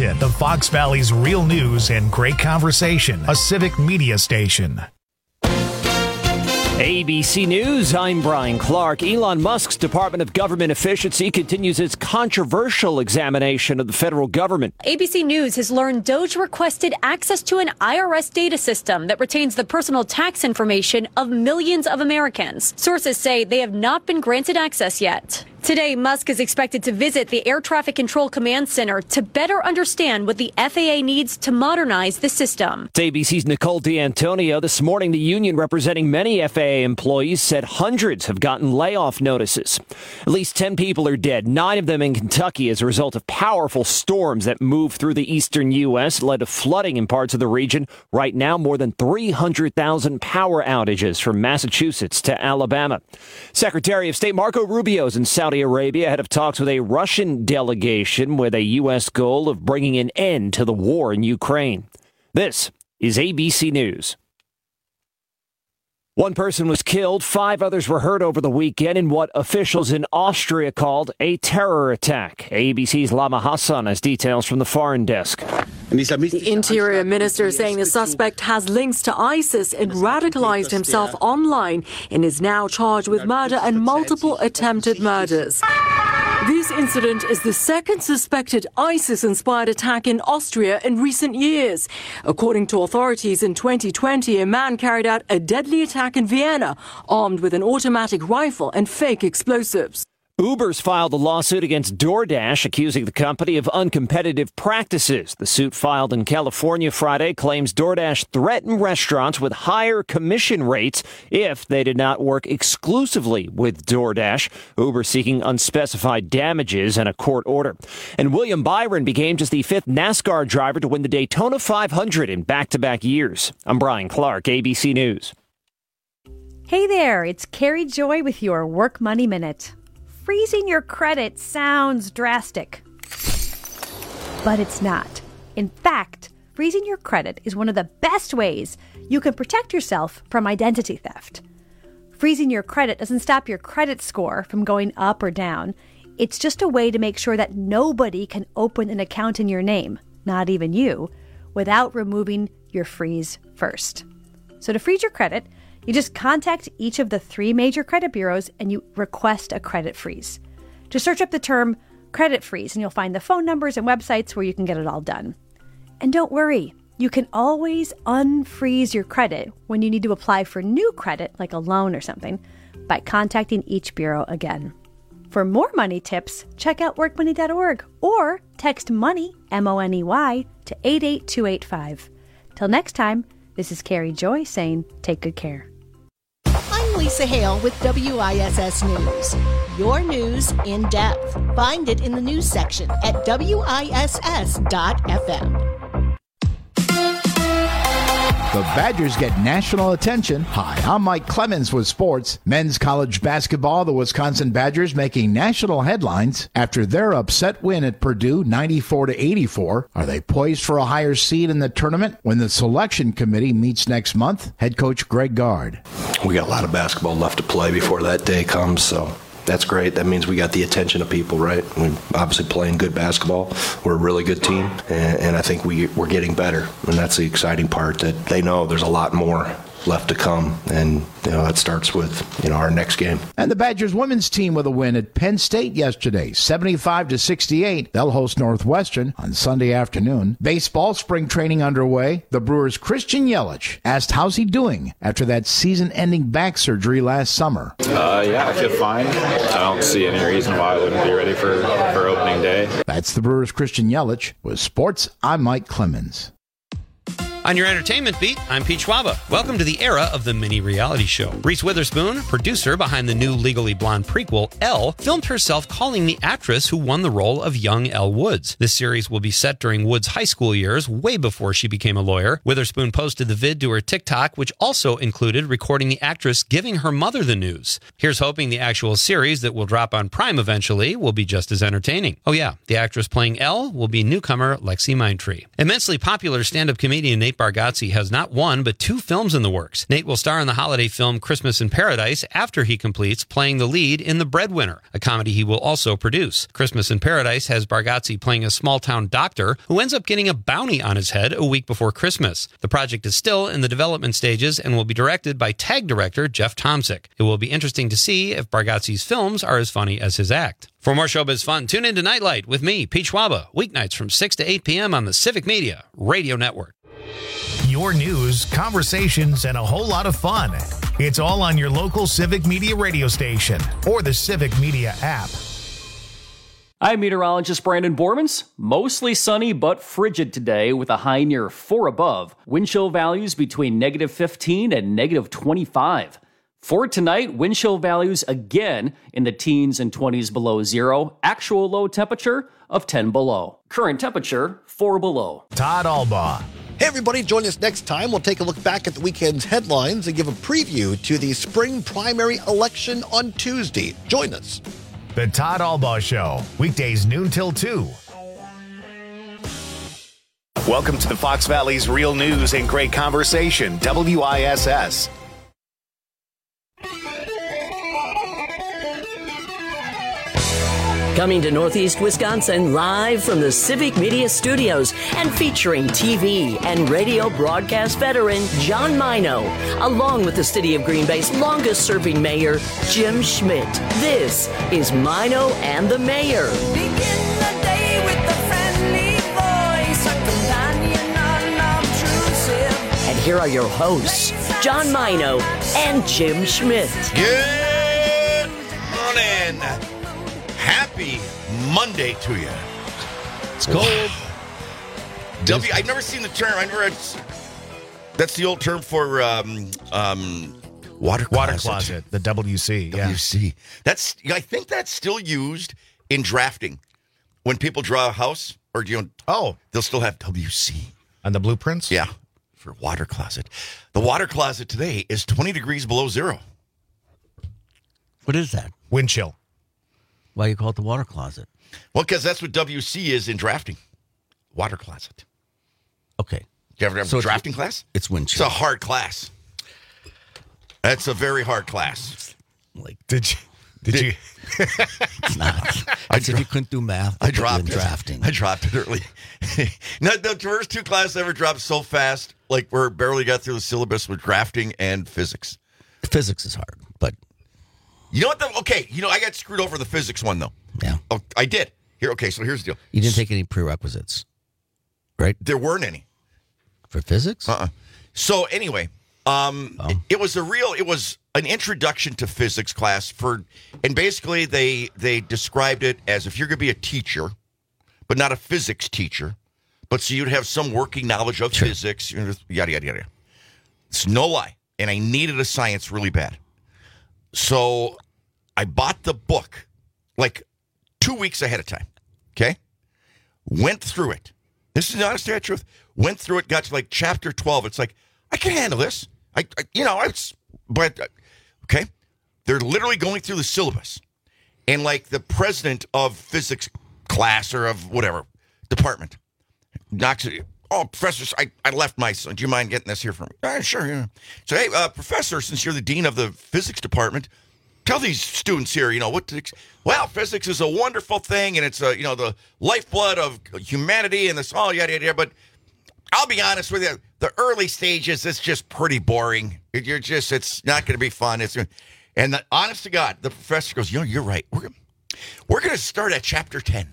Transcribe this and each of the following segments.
Lexington, the Fox Valley's real news and great conversation, a civic media station. ABC News, I'm Brian Clark. Elon Musk's Department of Government Efficiency continues its controversial examination of the federal government. ABC News has learned Doge requested access to an IRS data system that retains the personal tax information of millions of Americans. Sources say they have not been granted access yet. Today, Musk is expected to visit the Air Traffic Control Command Center to better understand what the FAA needs to modernize the system. It's ABC's Nicole D'Antonio. This morning, the union representing many FAA employees said hundreds have gotten layoff notices. At least 10 people are dead, 9 of them in Kentucky as a result of powerful storms that moved through the eastern U.S., led to flooding in parts of the region. Right now, more than 300,000 power outages from Massachusetts to Alabama. Secretary of State Marco Rubio is in Saudi Arabia ahead of talks with a Russian delegation with a U.S. goal of bringing an end to the war in Ukraine. This is ABC News. One person was killed, 5 others were hurt over the weekend in what officials in Austria called a terror attack. ABC's Lama Hassan has details from the foreign desk. The Interior Minister saying the suspect has links to ISIS and radicalized himself online and is now charged with murder and multiple attempted murders. This incident is the second suspected ISIS-inspired attack in Austria in recent years. According to authorities, in 2020, a man carried out a deadly attack in Vienna, armed with an automatic rifle and fake explosives. Uber's filed a lawsuit against DoorDash, accusing the company of uncompetitive practices. The suit filed in California Friday claims DoorDash threatened restaurants with higher commission rates if they did not work exclusively with DoorDash. Uber seeking unspecified damages and a court order. And William Byron became just the 5th NASCAR driver to win the Daytona 500 in back-to-back years. I'm Brian Clark, ABC News. Hey there, it's Carrie Joy with your Work Money Minute. Freezing your credit sounds drastic, but it's not. In fact, freezing your credit is one of the best ways you can protect yourself from identity theft. Freezing your credit doesn't stop your credit score from going up or down. It's just a way to make sure that nobody can open an account in your name, not even you, without removing your freeze first. So to freeze your credit, you just contact each of the 3 major credit bureaus and you request a credit freeze. Just search up the term credit freeze and you'll find the phone numbers and websites where you can get it all done. And don't worry, you can always unfreeze your credit when you need to apply for new credit, like a loan or something, by contacting each bureau again. For more money tips, check out workmoney.org or text MONEY, M-O-N-E-Y, to 88285. Till next time, this is Carrie Joy saying take good care. I'm Lisa Hale with WISS News. Your news in depth. Find it in the news section at WISS.FM. The Badgers get national attention. Hi, I'm Mike Clemens with sports. Men's college basketball, the Wisconsin Badgers making national headlines after their upset win at Purdue 94-84. Are they poised for a higher seed in the tournament when the selection committee meets next month? Head coach Greg Gard. We got a lot of basketball left to play before that day comes, so that's great. That means we got the attention of people, right? We're obviously playing good basketball. We're a really good team, and I think we're getting better. And that's the exciting part, that they know there's a lot more left to come, and that starts with our next game. And the Badgers women's team with a win at Penn State yesterday, 75-68. They'll host Northwestern on Sunday afternoon. Baseball spring training underway. The Brewers' Christian Yelich asked how's he doing after that season-ending back surgery last summer. Yeah, I feel fine. I don't see any reason why I wouldn't be ready for opening day. That's the Brewers' Christian Yelich. With sports, I'm Mike Clemens. On your entertainment beat, I'm Pete Schwaba. Welcome to the era of the mini reality show. Reese Witherspoon, producer behind the new Legally Blonde prequel, Elle, filmed herself calling the actress who won the role of young Elle Woods. This series will be set during Woods' high school years, way before she became a lawyer. Witherspoon posted the vid to her TikTok, which also included recording the actress giving her mother the news. Here's hoping the actual series that will drop on Prime eventually will be just as entertaining. Oh yeah, the actress playing Elle will be newcomer Lexi Mindtree. Immensely popular stand-up comedian Nate Nate Bargatze has not one, but 2 films in the works. Nate will star in the holiday film Christmas in Paradise after he completes playing the lead in The Breadwinner, a comedy he will also produce. Christmas in Paradise has Bargatze playing a small-town doctor who ends up getting a bounty on his head a week before Christmas. The project is still in the development stages and will be directed by TAG director Jeff Tomsic. It will be interesting to see if Bargatze's films are as funny as his act. For more showbiz fun, tune in to Nightlight with me, Pete Schwaba, weeknights from 6 to 8 p.m. on the Civic Media Radio Network. Your news, conversations, and a whole lot of fun. It's all on your local Civic Media radio station or the Civic Media app. I'm meteorologist Brandon Bormans. Mostly sunny but frigid today with a high near 4 above. Wind chill values between negative 15 and negative 25. For tonight, wind chill values again in the teens and 20s below zero. Actual low temperature of 10 below. Current temperature 4 below. Todd Albaugh. Hey everybody, join us next time. We'll take a look back at the weekend's headlines and give a preview to the spring primary election on Tuesday. Join us. The Todd Albaugh Show, weekdays noon till 2. Welcome to the Fox Valley's Real News and Great Conversation, WISS. Coming to Northeast Wisconsin live from the Civic Media Studios and featuring TV and radio broadcast veteran John Mino, along with the City of Green Bay's longest-serving mayor, Jim Schmidt. This is Mino and the Mayor. Begin the day with a friendly voice, a companion unobtrusive. And here are your hosts, John Mino and Jim Schmidt. Good morning. Happy Monday to you. It's cold. I've never seen the term. That's the old term for water closet. The WC. WC. I think that's still used in drafting. When people draw a house, or they'll still have WC on the blueprints. Yeah, for water closet. The water closet today is 20 degrees below zero. What is that? Wind chill. Why do you call it the water closet? Well, because that's what WC is in drafting. Water closet. Okay. Did you ever have a drafting class? It's wind chill. It's a hard class. That's a very hard class. Did you? It's not. If you couldn't do math, I dropped it. Drafting. I dropped it early. No, the first 2 classes I ever dropped so fast, we barely got through the syllabus with drafting and physics. Physics is hard, but... You know what? I got screwed over the physics one, though. Yeah. Oh, I did. So here's the deal. You didn't take any prerequisites, right? There weren't any. For physics? So anyway, it was an introduction to physics class and basically they described it as if you're going to be a teacher, but not a physics teacher, but so you'd have some working knowledge of physics, yada, yada, yada. It's no lie. And I needed a science really bad. So I bought the book 2 weeks ahead of time, okay? Went through it. This is the honest truth. Went through it, got to chapter 12. It's I can handle this. Okay? They're literally going through the syllabus. And the president of physics class or of whatever department knocks it. Oh, professor, I left my son. Do you mind getting this here for me? Sure, yeah. So, hey, professor, since you're the dean of the physics department, tell these students here, well, physics is a wonderful thing, and it's, the lifeblood of humanity and this all, yada, yada, but I'll be honest with you, the early stages, it's just pretty boring. It's not going to be fun. And honest to God, the professor goes, you're right. We're going to start at chapter 10.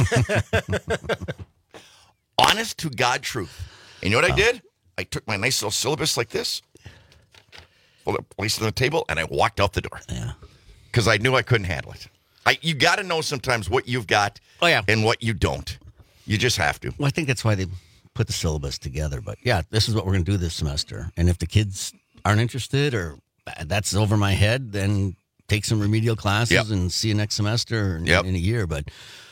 Honest to God truth. And you know what I did? I took my nice little syllabus like this, placed it on the table, and I walked out the door. Yeah. Because I knew I couldn't handle it. You got to know sometimes what you've got and what you don't. You just have to. Well, I think that's why they put the syllabus together. But, yeah, this is what we're going to do this semester. And if the kids aren't interested or that's over my head, then take some remedial classes and see you next semester in a year. But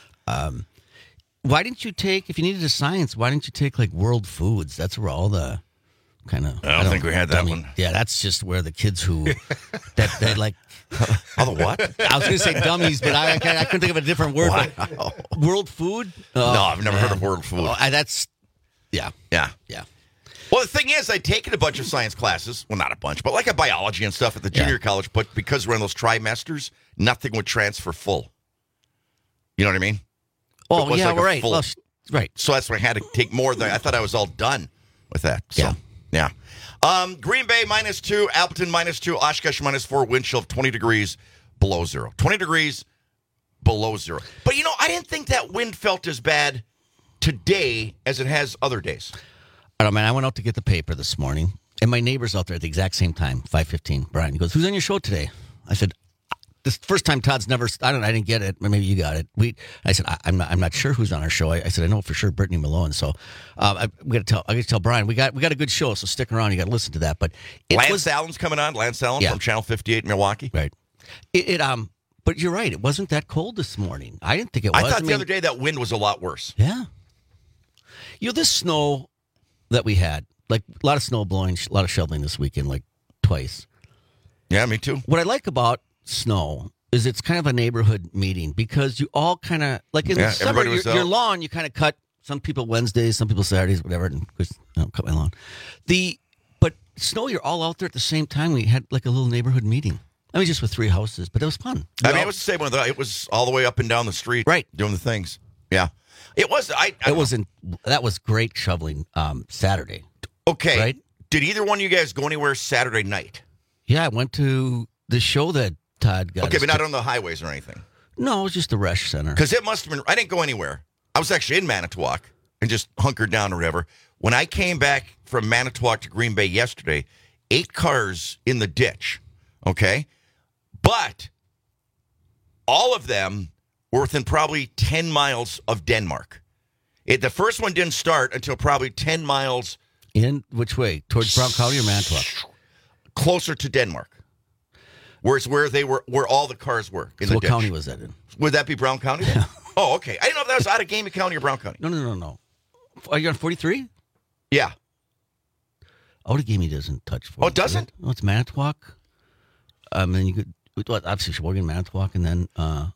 why didn't you take, if you needed a science, why didn't you take world foods? That's where all the kind of... I don't think we had that one. Yeah, that's just where the kids who... that like... Oh, the what? I was going to say dummies, but I couldn't think of a different word. Wow. World food? No, I've never heard of world food. That's... Yeah. Yeah. Yeah. Well, the thing is, I'd taken a bunch of science classes. Well, not a bunch, but like a biology and stuff at the junior college. But because we're in those trimesters, nothing would transfer full. You know what I mean? Oh, yeah, right. Full, well, right. So that's why I had to take more than I thought I was all done with that. So, yeah. Green Bay -2, Appleton -2, Oshkosh -4, wind chill of 20 degrees below zero. 20 degrees below zero. But, I didn't think that wind felt as bad today as it has other days. I don't know, man. I went out to get the paper this morning, and my neighbor's out there at the exact same time, 5:15. Brian, he goes, "Who's on your show today?" I said, "This first time Todd's never. I didn't get it. Maybe you got it." I said, "I'm not sure who's on our show." I said, "I know for sure Brittany Malone." So I got to tell Brian we got a good show. So stick around. You got to listen to that. But Lance Allen's coming on. Lance Allen from Channel 58 in Milwaukee. Right. But you're right. It wasn't that cold this morning. I didn't think it was. I thought the other day that wind was a lot worse. Yeah. This snow that we had, like a lot of snow blowing, a lot of shoveling this weekend, like twice. Yeah, me too. What I like about snow is it's kind of a neighborhood meeting because you all kind of, like in the summer, your lawn, you kind of cut, some people Wednesdays, some people Saturdays, whatever, and cut my lawn. But snow, you're all out there at the same time. We had like a little neighborhood meeting. I mean, just with 3 houses, but it was fun. It was the same one. It was all the way up and down the street. Right. Doing the things. Yeah. It was. That was great shoveling Saturday. Okay. Right? Did either one of you guys go anywhere Saturday night? Yeah, I went to the show that Todd got. Okay, but not on the highways or anything. No, it was just the Resch Center. Because it must have been. I didn't go anywhere. I was actually in Manitowoc and just hunkered down or whatever. When I came back from Manitowoc to Green Bay yesterday, 8 cars in the ditch. Okay, but all of them were within probably 10 miles of Denmark. The first one didn't start until probably 10 miles. In which way? Towards Brown County or Manitowoc? Closer to Denmark. Where all the cars were in the what ditch. county was that in? Would that be Brown County? Yeah. Oh, okay. I didn't know if that was Outagamie County or Brown County. No. Are you on 43? Yeah. Outagamie doesn't touch 43. Oh, it doesn't? No, it's Manitowoc. Then you could, obviously Sheboygan, Manitowoc, and then,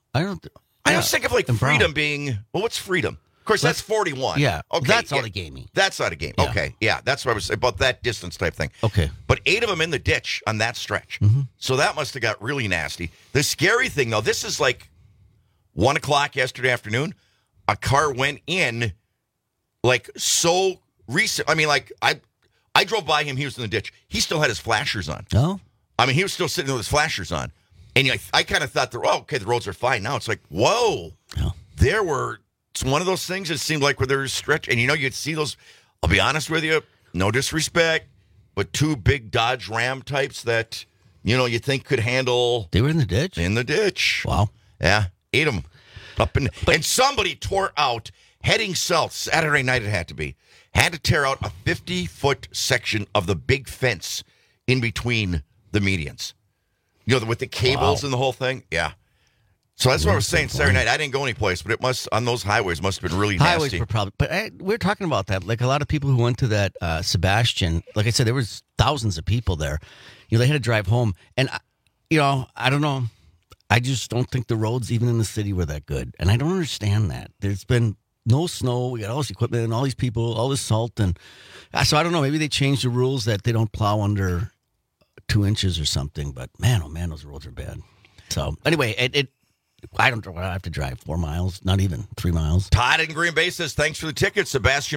I was thinking of like Freedom being, what's Freedom? Of course, that's 41. Yeah. Okay. That's Outagamie. That's Outagamie. Yeah. Okay. Yeah. That's what I was saying about that distance type thing. Okay. But 8 of them in the ditch on that stretch. Mm-hmm. So that must have got really nasty. The scary thing, though, this is like 1 o'clock yesterday afternoon. A car went in like so recent. I mean, like I drove by him. He was in the ditch. He still had his flashers on. Oh. I mean, he was still sitting with his flashers on. And I kind of thought, the roads are fine now. It's like, whoa. Oh. It's one of those things that seemed like where there was stretch. And, you'd see those, I'll be honest with you, no disrespect, but 2 big Dodge Ram types that, you think could handle. They were in the ditch? In the ditch. Wow. Yeah. 8 of them. And somebody tore out, heading south, Saturday night it had to tear out a 50-foot section of the big fence in between the medians. With the cables and the whole thing. Yeah. So that's what I was saying Saturday night. I didn't go anyplace, but it on those highways must have been really nasty. Highways were probably, but we're talking about that. Like a lot of people who went to that Sebastian, like I said, there was thousands of people there. They had to drive home. And, I don't know. I just don't think the roads, even in the city, were that good. And I don't understand that. There's been no snow. We got all this equipment and all these people, all this salt. And so I don't know. Maybe they changed the rules that they don't plow under 2 inches or something. But man, oh man, those roads are bad. So anyway, I don't know. I have to drive 4 miles, not even 3 miles. Todd in Green Bay says, thanks for the ticket. Sebastian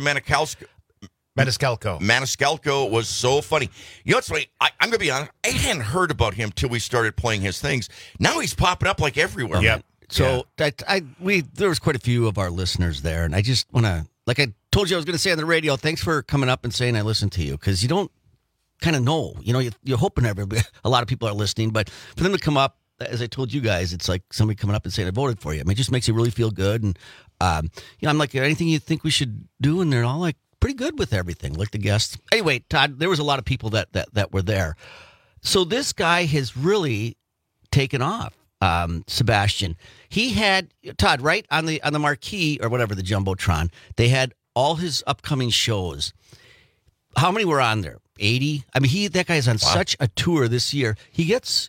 Maniscalco was so funny. What's funny? I'm going to be honest. I hadn't heard about him till we started playing his things. Now he's popping up like everywhere. Yep. So there was quite a few of our listeners there, and I just want to, like I told you I was going to say on the radio, thanks for coming up and saying I listened to you, because you don't kind of know. You're hoping a lot of people are listening, but for them to come up, as I told you guys, it's like somebody coming up and saying I voted for you. I mean, it just makes you really feel good. And I'm like, anything you think we should do, and they're all like pretty good with everything, like the guests. Anyway, Todd, there was a lot of people that were there. So this guy has really taken off. Sebastian, he had Todd right on the marquee or whatever, the Jumbotron. They had all his upcoming shows. How many were on there? 80. I mean, that guy's on such a tour this year. He gets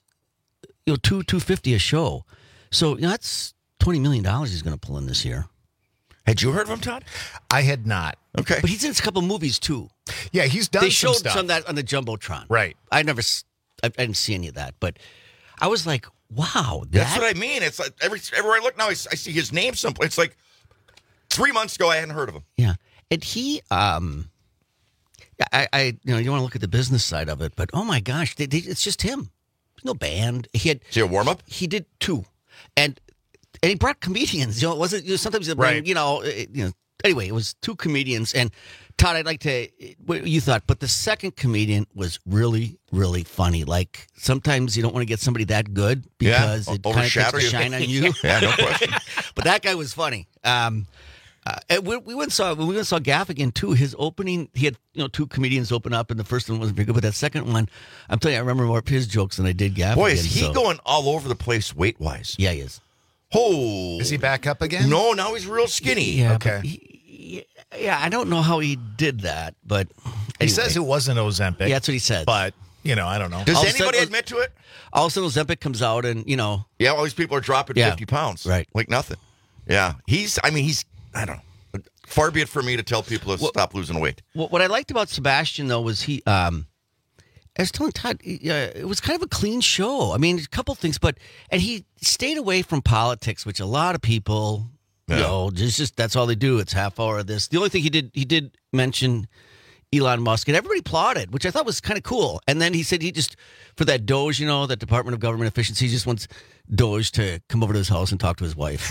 $250 a show. So that's $20 million he's going to pull in this year. Had you heard of him, Todd? I had not. Okay. But he's in a couple movies, too. Yeah, he's done They some showed stuff. some of that on the Jumbotron. Right. I didn't see any of that, but I was like, wow. That's what I mean. It's like everywhere I look now, I see his name someplace. It's like 3 months ago, I hadn't heard of him. Yeah. And he, you want to look at the business side of it, but oh my gosh, it's just him. There's no band. Is he a warm-up? He did 2. And he brought comedians. It wasn't, sometimes he'd bring, anyway, it was 2 comedians. And Todd, I'd like to, what you thought, but the second comedian was really, really funny. Like, sometimes you don't want to get somebody that good because it kind of takes the shine on you. Yeah, no question. But that guy was funny. And we went and saw Gaffigan too. His opening, he had 2 comedians open up, and the first one wasn't very good, but that second one, I'm telling you, I remember more of his jokes than I did Gaffigan. Boy, is he going all over the place weight-wise. Yeah, he is. Oh. Is he back up again? No, now he's real skinny. Yeah, okay. I don't know how he did that, but He says it wasn't Ozempic. Yeah, that's what he said. But, I don't know. Does anybody admit to it? All of a sudden, Ozempic comes out and, Yeah, all these people are dropping 50 pounds. Right. Like nothing. Yeah. He's, I don't know. Far be it for me to tell people to stop losing weight. What I liked about Sebastian, though, was he, I was telling Todd, it was kind of a clean show. I mean, a couple things, and he stayed away from politics, which a lot of people, that's all they do. It's half hour of this. The only thing he did mention Elon Musk, and everybody applauded, which I thought was kind of cool. And then he said for that DOGE, that Department of Government Efficiency, he just wants DOGE to come over to his house and talk to his wife.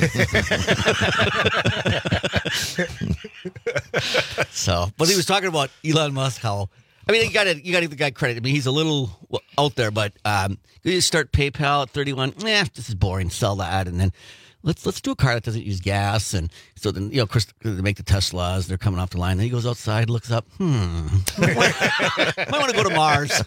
But he was talking about Elon Musk, you got to give the guy credit. I mean, he's a little out there, but you start PayPal at 31. This is boring. Sell that, and then let's do a car that doesn't use gas. And so then, of course, they make the Teslas. They're coming off the line. Then he goes outside, looks up. Might want to go to Mars.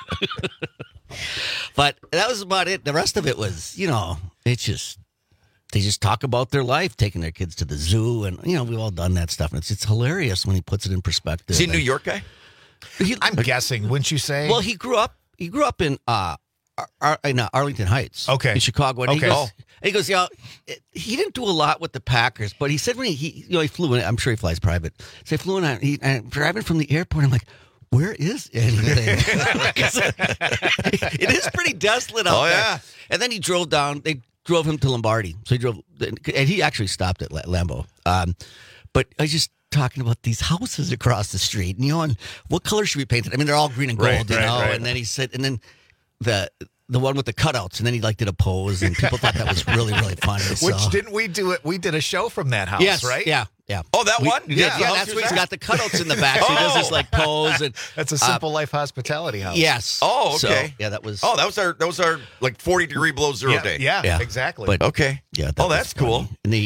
But that was about it. The rest of it was, they just talk about their life, taking their kids to the zoo, and we've all done that stuff. And it's hilarious when he puts it in perspective. Is he a New York guy? I'm guessing, wouldn't you say? Well, he grew up in Arlington Heights, in Chicago. And he goes, he didn't do a lot with the Packers, but he said when he flew in. I'm sure he flies private. So he flew in, and driving from the airport, I'm like, where is anything? It is pretty desolate out there. Yeah. And then he drove down. They drove him to Lombardi. So he drove, and he actually stopped at Lambeau. But I just talking about these houses across the street, and what color should we paint it? I mean, they're all green and gold, Right. And then he said, and then the one with the cutouts, and then he did a pose, and people thought that was really, really funny. Which didn't we do it? We did a show from that house, yes, right? Yeah. Oh, that one? Yeah, that's where he's got the cutouts in the back. So he does this pose, and that's a Simple Life hospitality house. Yes. Oh, okay. So, that was. Oh, that was our 40-degree below zero day. Yeah, exactly. But, okay. Yeah. That's cool. And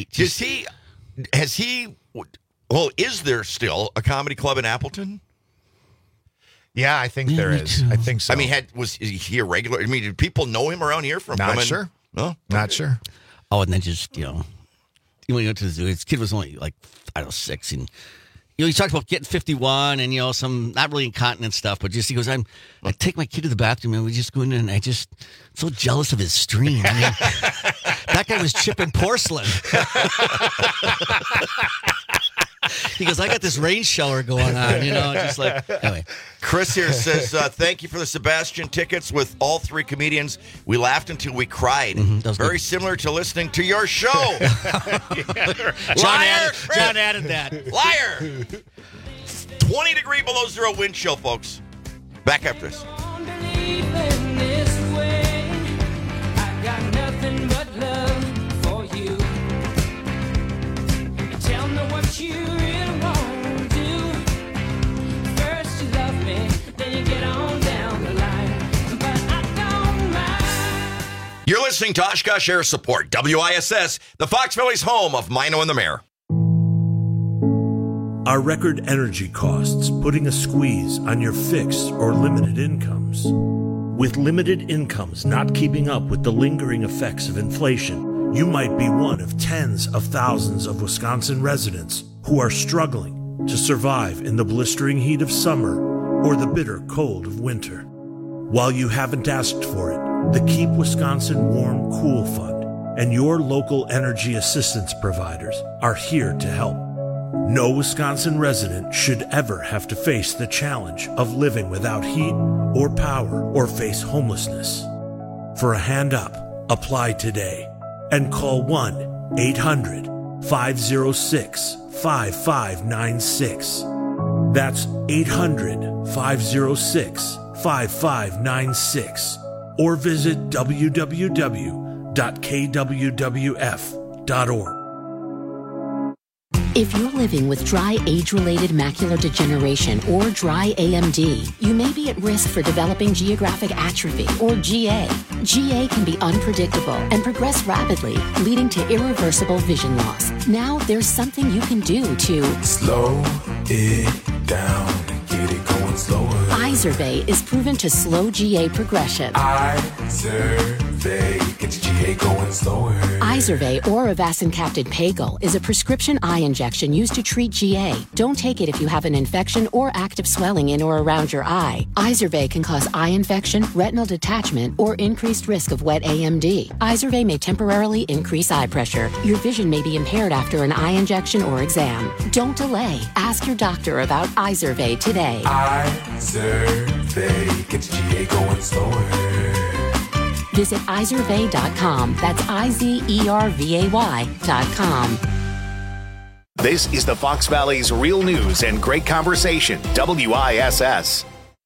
is there still a comedy club in Appleton? Yeah, I think there is. I think so. I mean, is he a regular? I mean, did people know him around here from Not sure. No? Not sure. Oh, and then just, when he went to the zoo, his kid was only 6. And, he talked about getting 51 and, some not really incontinent stuff, but just, he goes, I take my kid to the bathroom and we just go in and I'm so jealous of his stream. I mean, that guy was chipping porcelain. He goes, I got this rain shower going on, anyway. Chris here says, thank you for the Sebastian tickets with all 3 comedians. We laughed until we cried. Very similar to listening to your show. Liar! John added that. Liar! 20-degree below zero wind chill, folks. Back after this. You're listening to Oshkosh Air Support, WISS, the Fox Valley's home of Mino and the Mayor. Are record energy costs putting a squeeze on your fixed or limited incomes? With limited incomes not keeping up with the lingering effects of inflation, you might be one of tens of thousands of Wisconsin residents who are struggling to survive in the blistering heat of summer or the bitter cold of winter. While you haven't asked for it, the Keep Wisconsin Warm Cool Fund and your local energy assistance providers are here to help. No Wisconsin resident should ever have to face the challenge of living without heat or power or face homelessness. For a hand up, apply today and call 1-800-506-5596. That's 800-506-5596. Or visit www.kwwf.org. If you're living with dry age-related macular degeneration or dry AMD, you may be at risk for developing geographic atrophy or GA. GA can be unpredictable and progress rapidly, leading to irreversible vision loss. Now there's something you can do to slow it down and get it going slower. Izervay is proven to slow GA progression. Izervay gets GA going slower. Izervay or avacincaptad pagel is a prescription eye injection used to treat GA. Don't take it if you have an infection or active swelling in or around your eye. Izervay can cause eye infection, retinal detachment, or increased risk of wet AMD. Izervay may temporarily increase eye pressure. Your vision may be impaired after an eye injection or exam. Don't delay. Ask your doctor about Izervay today. Izervay gets GA going slower. Visit Izervay.com. That's IZERVAY.com. This is the Fox Valley's Real News and Great Conversation, WISS.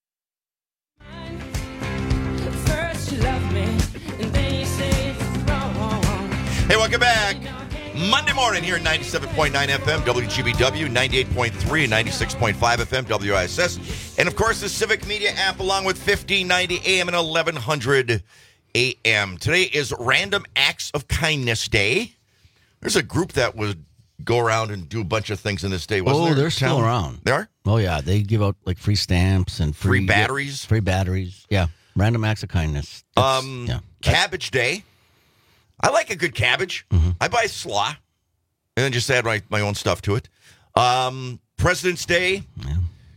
Hey, welcome back. Monday morning here at 97.9 FM, WGBW, 98.3 and 96.5 FM, WISS. And, of course, the Civic Media app along with 1590 AM and 1100 AM. Today is Random Acts of Kindness Day. There's a group that would go around and do a bunch of things in this day. Wasn't there? They're still around. They are? Oh, yeah. They give out like free stamps and free batteries. Free batteries. Yeah. Random Acts of Kindness. Cabbage Day. I like a good cabbage. Mm-hmm. I buy slaw and then just add my own stuff to it. President's Day. Yeah.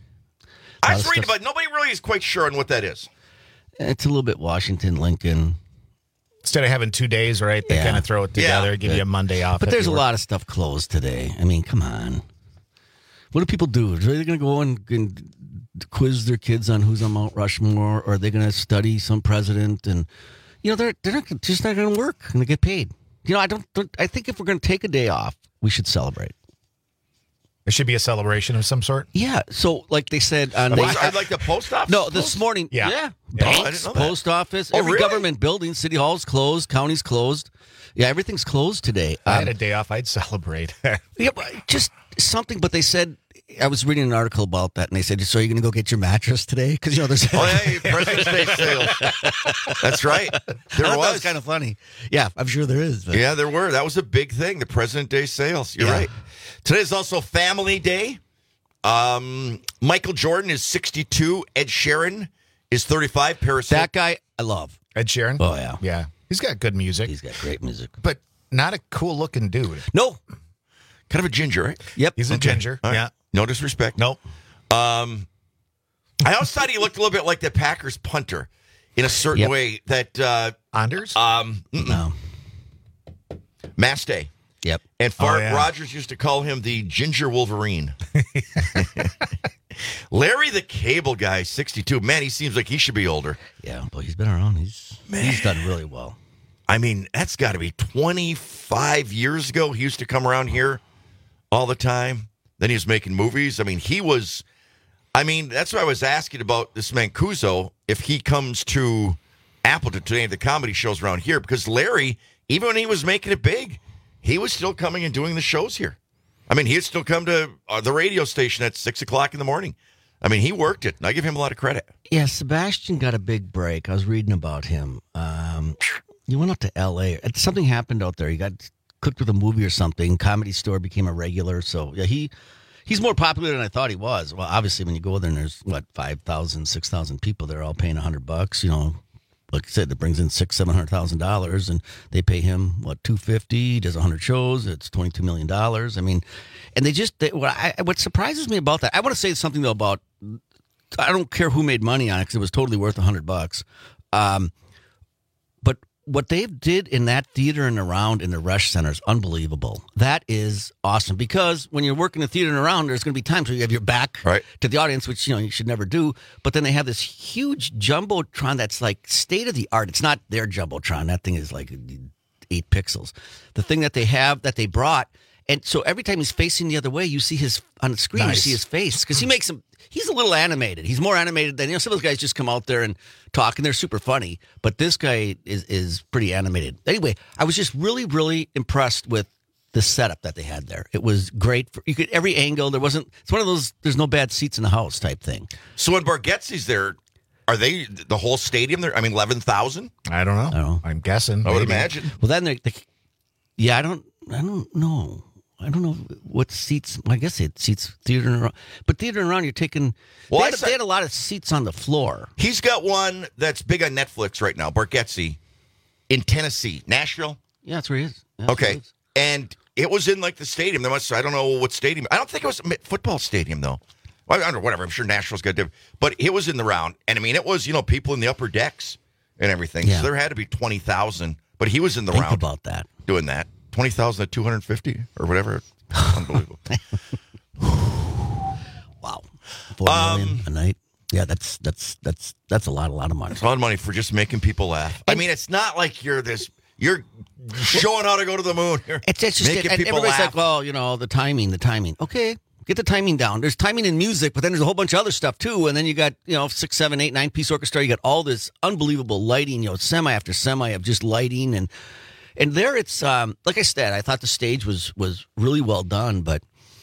I was reading about it. Nobody really is quite sure on what that is. It's a little bit Washington, Lincoln. Instead of having 2 days, right? They kind of throw it together, give you a Monday off. But there's a lot of stuff closed today. I mean, come on. What do people do? Are they going to go and quiz their kids on who's on Mount Rushmore? Or are they going to study some president? And, they're just not going to work and they get paid. I think if we're going to take a day off, we should celebrate. There should be a celebration of some sort. Yeah. So, like they said on I'd like the post office. No, this morning. Yeah. Banks, post office, every government building, city hall's closed, county's closed. Yeah, everything's closed today. If I had a day off, I'd celebrate. Yeah, just something. But they said, I was reading an article about that, and they said, "So you're going to go get your mattress today?" Because there's President's Day sales. That's right. That was kind of funny. Yeah, I'm sure there is. But. Yeah, there were. That was a big thing. The President's Day sales. You're right. Today is also Family Day. Michael Jordan is 62. Ed Sheeran is 35. That guy I love. Ed Sheeran. Oh yeah, yeah. He's got good music. He's got great music, but not a cool looking dude. No. Kind of a ginger, right? Yep. He's a ginger. Right. Yeah. No disrespect. Nope. I always thought he looked a little bit like the Packers punter in a certain way. That Anders? No. Mastay. Yep. And Rogers used to call him the Ginger Wolverine. Larry the Cable Guy, 62. Man, he seems like he should be older. Yeah, but he's been around. He's done really well. I mean, that's got to be 25 years ago. He used to come around here all the time. Then he was making movies. I mean, that's why I was asking about this Mancuso, if he comes to Appleton to any of the comedy shows around here. Because Larry, even when he was making it big, he was still coming and doing the shows here. I mean, he'd still come to the radio station at 6 o'clock in the morning. I mean, he worked it, and I give him a lot of credit. Yeah, Sebastian got a big break. I was reading about him. He went out to L.A. Something happened out there. He got cooked with a movie or something. Comedy Store became a regular. So, yeah, he's more popular than I thought he was. Well, obviously, when you go there and there's, 5,000, 6,000 people, they're all paying $100, Like I said, that brings in $700,000, and they pay him $250. He does 100 shows. It's $22 million. I mean, and what surprises me about that, I want to say something though about. I don't care who made money on it because it was totally worth $100. But what they did in that theater and around in the Resch Center is unbelievable. That is awesome because when you're working the theater and around, there's going to be times where you have your back to the audience, which you should never do. But then they have this huge jumbotron that's like state of the art. It's not their jumbotron. That thing is like 8 pixels. The thing that they brought. And so every time he's facing the other way, you see on the screen, You see his face because he's a little animated. He's more animated than, some of those guys just come out there and talk and they're super funny. But this guy is pretty animated. Anyway, I was just really, really impressed with the setup that they had there. It was great. You could every angle. It's one of those, there's no bad seats in the house type thing. So when Bargetzi's there, are they the whole stadium there? I mean, 11,000? I don't know. I'm guessing. I would imagine. Well, then I don't know. I don't know what seats. I guess it seats theater and around. But theater and around, you're taking. Well, they had a lot of seats on the floor. He's got one that's big on Netflix right now, Bargetzi, in Tennessee, Nashville. Yeah, that's where he is. Okay, and it was in like the stadium. I don't know what stadium. I don't think it was a football stadium though. Well, I don't know, whatever. I'm sure Nashville's got different. But it was in the round, and I mean, it was people in the upper decks and everything. Yeah. So there had to be 20,000. But he was in the round. Think about that. Doing that. 20,000 at 250 or whatever. Unbelievable. Wow. $4 million a night. Yeah, that's a lot of money. It's a lot of money for just making people laugh. I mean, it's not like you're showing how to go to the moon. It's just making people everybody's laugh. Like, well, the timing. Okay, get the timing down. There's timing in music, but then there's a whole bunch of other stuff too. And then you got 6, 7, 8, 9-piece orchestra. You got all this unbelievable lighting. Semi after semi of just lighting And there it's, like I said, I thought the stage was really well done, but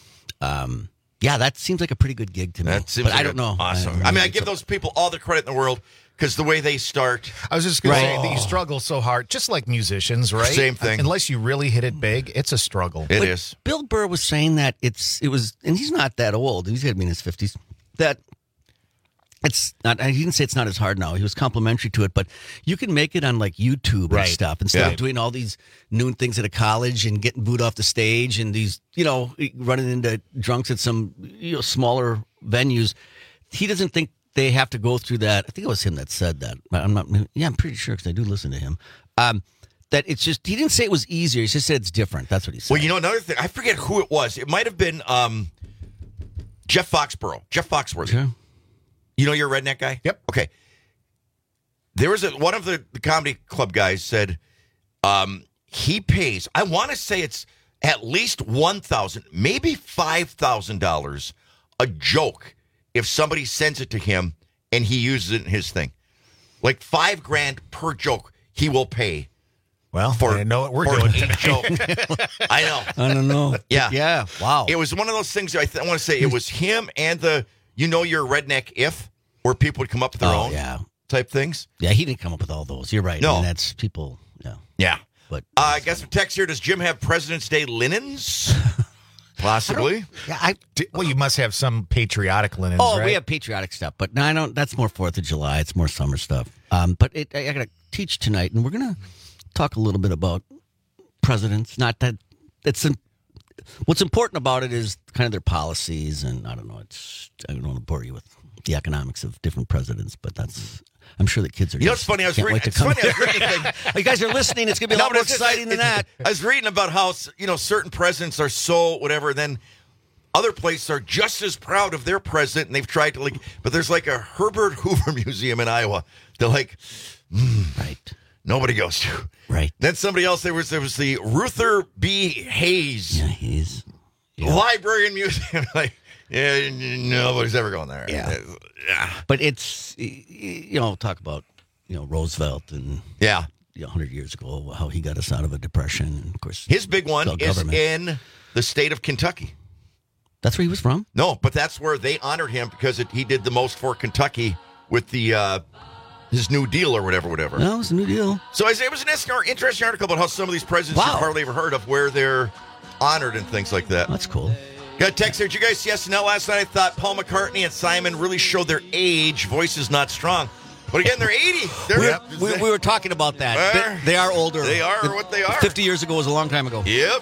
that seems like a pretty good gig to me. That seems but like I don't know. Awesome. I give those people all the credit in the world because the way they start. I was just going to say that you struggle so hard, just like musicians, right? Same thing. Unless you really hit it big, it's a struggle. It is. Bill Burr was saying that it was, and he's not that old. He's got to be in his 50s. That it's not. He didn't say it's not as hard now. He was complimentary to it, but you can make it on like YouTube and stuff instead of doing all these noon things at a college and getting booed off the stage and these, running into drunks at some smaller venues. He doesn't think they have to go through that. I think it was him that said that. I'm not. Yeah, I'm pretty sure because I do listen to him. That it's just he didn't say it was easier. He just said it's different. That's what he said. Well, another thing. I forget who it was. It might have been Jeff Foxworthy. Sure. You're a redneck guy? Yep. Okay. There was one of the comedy club guys said he pays, I want to say it's at least $1,000, maybe $5,000 a joke if somebody sends it to him and he uses it in his thing. Like $5,000 per joke he will pay. Well, I know what we're doing. Joke. I know. I don't know. Yeah. Yeah. Wow. It was one of those things. I want to say it was him and the you're a redneck where people would come up with their own type things. Yeah, he didn't come up with all those. You're right. No. And that's people. Yeah. Yeah. But I got some text here. Does Jim have President's Day linens? Possibly. Well, you must have some patriotic linens, right? We have patriotic stuff, but no, I don't. That's more 4th of July. It's more summer stuff. But I got to teach tonight, and we're going to talk a little bit about presidents. Not that what's important about it is kind of their policies, and I don't know. I don't want to bore you with the economics of different presidents, but I'm sure the kids are. It's funny. I was reading. You guys are listening. It's going to be a lot more exciting than that. I was reading about how certain presidents are so whatever, then other places are just as proud of their president, and they've tried to but there's like a Herbert Hoover Museum in Iowa. They're like, right. Nobody goes to. Right. Then somebody else, there was the Ruther B. Hayes. Yeah, Hayes. Library and Museum. Nobody's ever going there. Yeah. But it's, talk about, Roosevelt and 100 years ago, how he got us out of a depression. And of course, his big one is in the state of Kentucky. That's where he was from? No, but that's where they honored him because he did the most for Kentucky with the his New Deal or whatever. No, it was a New Deal. So it was an interesting article about how some of these presidents you've hardly ever heard of, where they're honored and things like that. That's cool. Got a text here. Did you guys see SNL last night? I thought Paul McCartney and Simon really showed their age. Voice is not strong. But again, they're 80. We were talking about that. They are older. They are what they are. 50 years ago was a long time ago. Yep.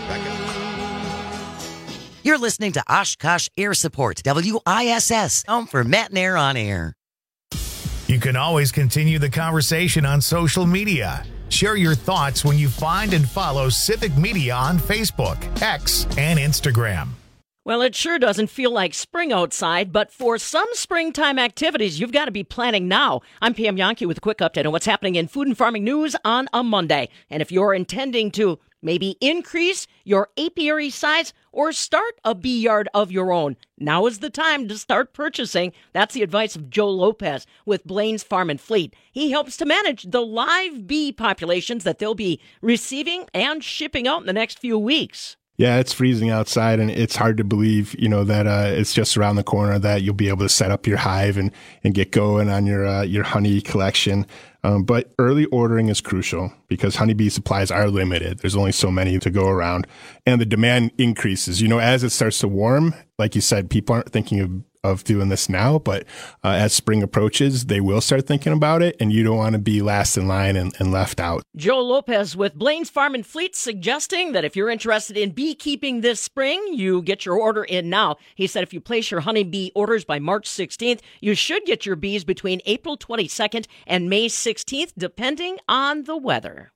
You're listening to Oshkosh Air Support, WISS, home for Matt and Air on Air. You can always continue the conversation on social media. Share your thoughts when you find and follow Civic Media on Facebook, X, and Instagram. Well, it sure doesn't feel like spring outside, but for some springtime activities, you've got to be planning now. I'm Pam Yankee with a quick update on what's happening in food and farming news on a Monday. And if you're intending to maybe increase your apiary size or start a bee yard of your own, now is the time to start purchasing. That's the advice of Joe Lopez with Blaine's Farm and Fleet. He helps to manage the live bee populations that they'll be receiving and shipping out in the next few weeks. Yeah, it's freezing outside, and it's hard to believe, that it's just around the corner that you'll be able to set up your hive and get going on your honey collection. But early ordering is crucial because honeybee supplies are limited. There's only so many to go around, and the demand increases. As it starts to warm, like you said, people aren't thinking of doing this now, but as spring approaches, they will start thinking about it, and you don't want to be last in line and left out. Joe Lopez with Blaine's Farm and Fleet suggesting that if you're interested in beekeeping this spring, you get your order in now. He said if you place your honeybee orders by March 16th, you should get your bees between April 22nd and May 16th, depending on the weather.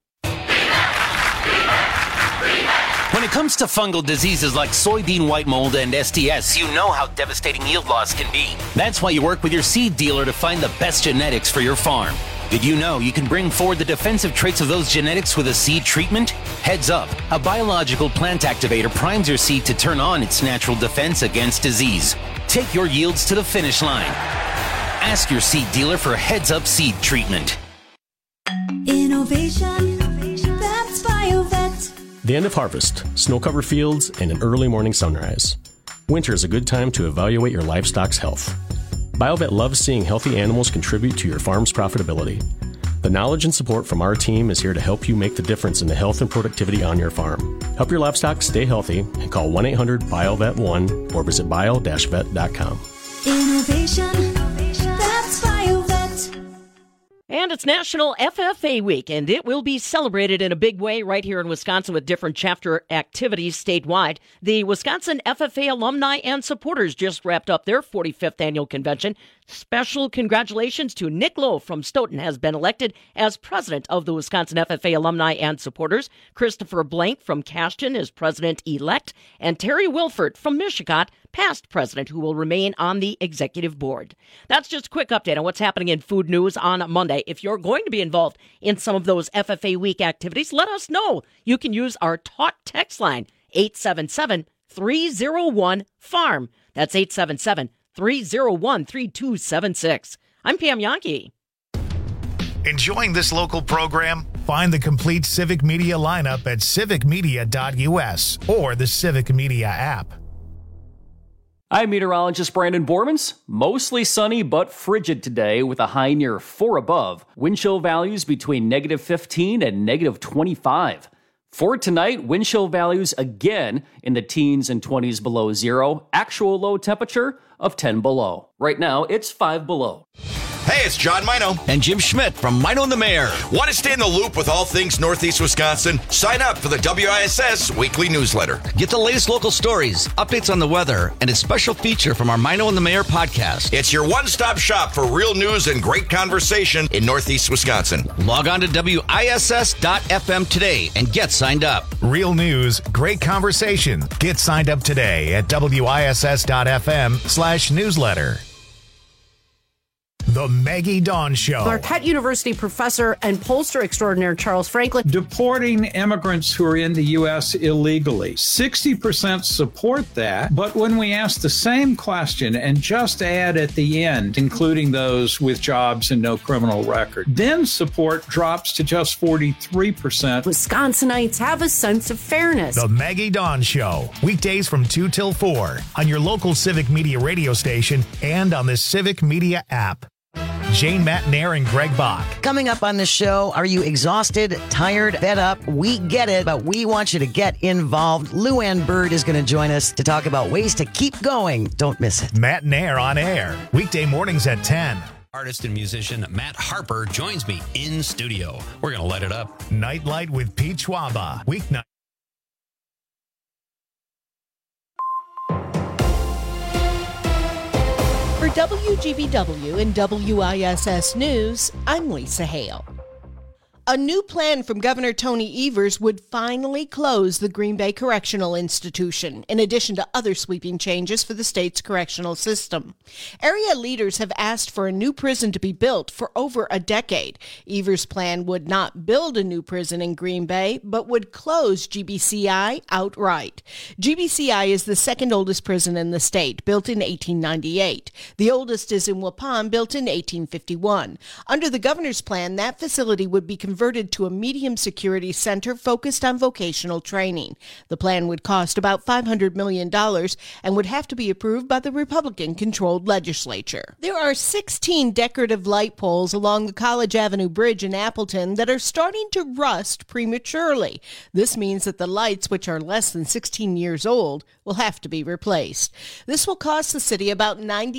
When it comes to fungal diseases like soybean white mold and STS, you know how devastating yield loss can be. That's why you work with your seed dealer to find the best genetics for your farm. Did you know you can bring forward the defensive traits of those genetics with a seed treatment? Heads up, a biological plant activator primes your seed to turn on its natural defense against disease. Take your yields to the finish line. Ask your seed dealer for Heads Up seed treatment. Innovation, that's BioVet. The end of harvest, snow-covered fields, and an early morning sunrise. Winter is a good time to evaluate your livestock's health. BioVet loves seeing healthy animals contribute to your farm's profitability. The knowledge and support from our team is here to help you make the difference in the health and productivity on your farm. Help your livestock stay healthy and call 1-800-BioVet1 or visit bio-vet.com. Innovation, that's BioVet. And it's National FFA Week, and it will be celebrated in a big way right here in Wisconsin with different chapter activities statewide. The Wisconsin FFA alumni and supporters just wrapped up their 45th annual convention. Special congratulations to Nick Lowe from Stoughton has been elected as president of the Wisconsin FFA alumni and supporters. Christopher Blank from Cashton is president-elect, and Terry Wilford from Mishicot, past president, who will remain on the executive board. That's just a quick update on what's happening in food news on Monday. If you're going to be involved in some of those FFA Week activities, let us know. You can use our Talk text line, 877-301-FARM. That's 877-301-3276. I'm Pam Yankee. Enjoying this local program? Find the complete Civic Media lineup at civicmedia.us or the Civic Media app. I'm meteorologist Brandon Bormans. Mostly sunny but frigid today with a high near 4 above. Wind chill values between negative 15 and negative 25. For tonight, wind chill values again in the teens and 20s below zero. Actual low temperature of 10 below. Right now, it's 5 below. Hey, it's John Mino. And Jim Schmidt from Mino and the Mayor. Want to stay in the loop with all things Northeast Wisconsin? Sign up for the WISS weekly newsletter. Get the latest local stories, updates on the weather, and a special feature from our Mino and the Mayor podcast. It's your one-stop shop for real news and great conversation in Northeast Wisconsin. Log on to WISS.FM today and get signed up. Real news, great conversation. Get signed up today at WISS.FM/newsletter. The Maggie Dawn Show. Marquette University professor and pollster extraordinaire Charles Franklin. Deporting immigrants who are in the U.S. illegally. 60% support that, but when we ask the same question and just add at the end, including those with jobs and no criminal record, then support drops to just 43%. Wisconsinites have a sense of fairness. The Maggie Dawn Show. Weekdays from 2 till 4 on your local Civic Media radio station and on the Civic Media app. Jane Matnair and Greg Bach. Coming up on the show, are you exhausted, tired, fed up? We get it, but we want you to get involved. Lou Ann Bird is going to join us to talk about ways to keep going. Don't miss it. Matnair on air, weekday mornings at 10. Artist and musician Matt Harper joins me in studio. We're going to light it up. Nightlight with Pete Schwaba, weeknight. For WGBW and WISS News, I'm Lisa Hale. A new plan from Governor Tony Evers would finally close the Green Bay Correctional Institution, in addition to other sweeping changes for the state's correctional system. Area leaders have asked for a new prison to be built for over a decade. Evers' plan would not build a new prison in Green Bay, but would close GBCI outright. GBCI is the second oldest prison in the state, built in 1898. The oldest is in Waupun, built in 1851. Under the governor's plan, that facility would be converted to a medium security center focused on vocational training. The plan would cost about $500 million and would have to be approved by the Republican-controlled legislature. There are 16 decorative light poles along the College Avenue Bridge in Appleton that are starting to rust prematurely. This means that the lights, which are less than 16 years old, will have to be replaced. This will cost the city about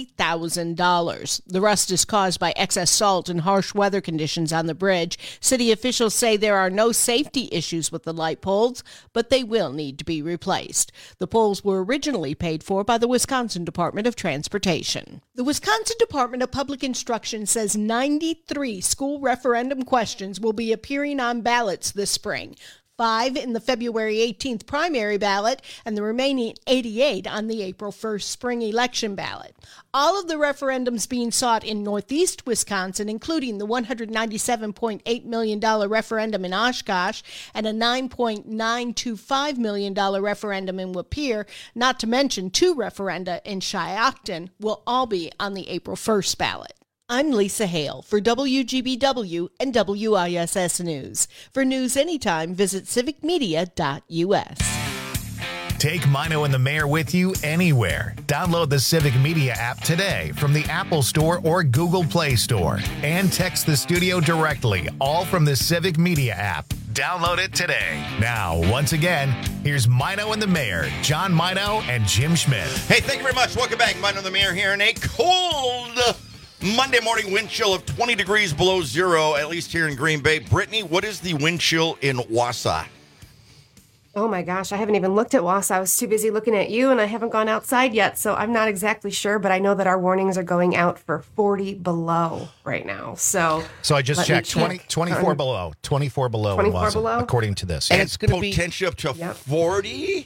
$90,000. The rust is caused by excess salt and harsh weather conditions on the bridge. City officials say there are no safety issues with the light poles, but they will need to be replaced. The poles were originally paid for by the Wisconsin Department of Transportation. The Wisconsin Department of Public Instruction says 93 school referendum questions will be appearing on ballots this spring. 5 in the February 18th primary ballot, and the remaining 88 on the April 1st spring election ballot. All of the referendums being sought in northeast Wisconsin, including the $197.8 million referendum in Oshkosh and a $9.925 million referendum in Lapeer, not to mention 2 referenda in Shiocton, will all be on the April 1st ballot. I'm Lisa Hale for WGBW and WISS News. For news anytime, visit civicmedia.us. Take Mino and the Mayor with you anywhere. Download the Civic Media app today from the Apple Store or Google Play Store. And text the studio directly, all from the Civic Media app. Download it today. Now, once again, here's Mino and the Mayor, John Mino and Jim Schmidt. Hey, thank you very much. Welcome back. Mino and the Mayor here in a cold Monday morning wind chill of 20 degrees below zero, at least here in Green Bay. Brittany, what is the wind chill in Wausau? Oh my gosh, I haven't even looked at Wausau. I was too busy looking at you, and I haven't gone outside yet, so I'm not exactly sure, but I know that our warnings are going out for 40 below right now. So I just checked 24 below. 24 below. 24 below? According to this. And it's going to be potential up to 40?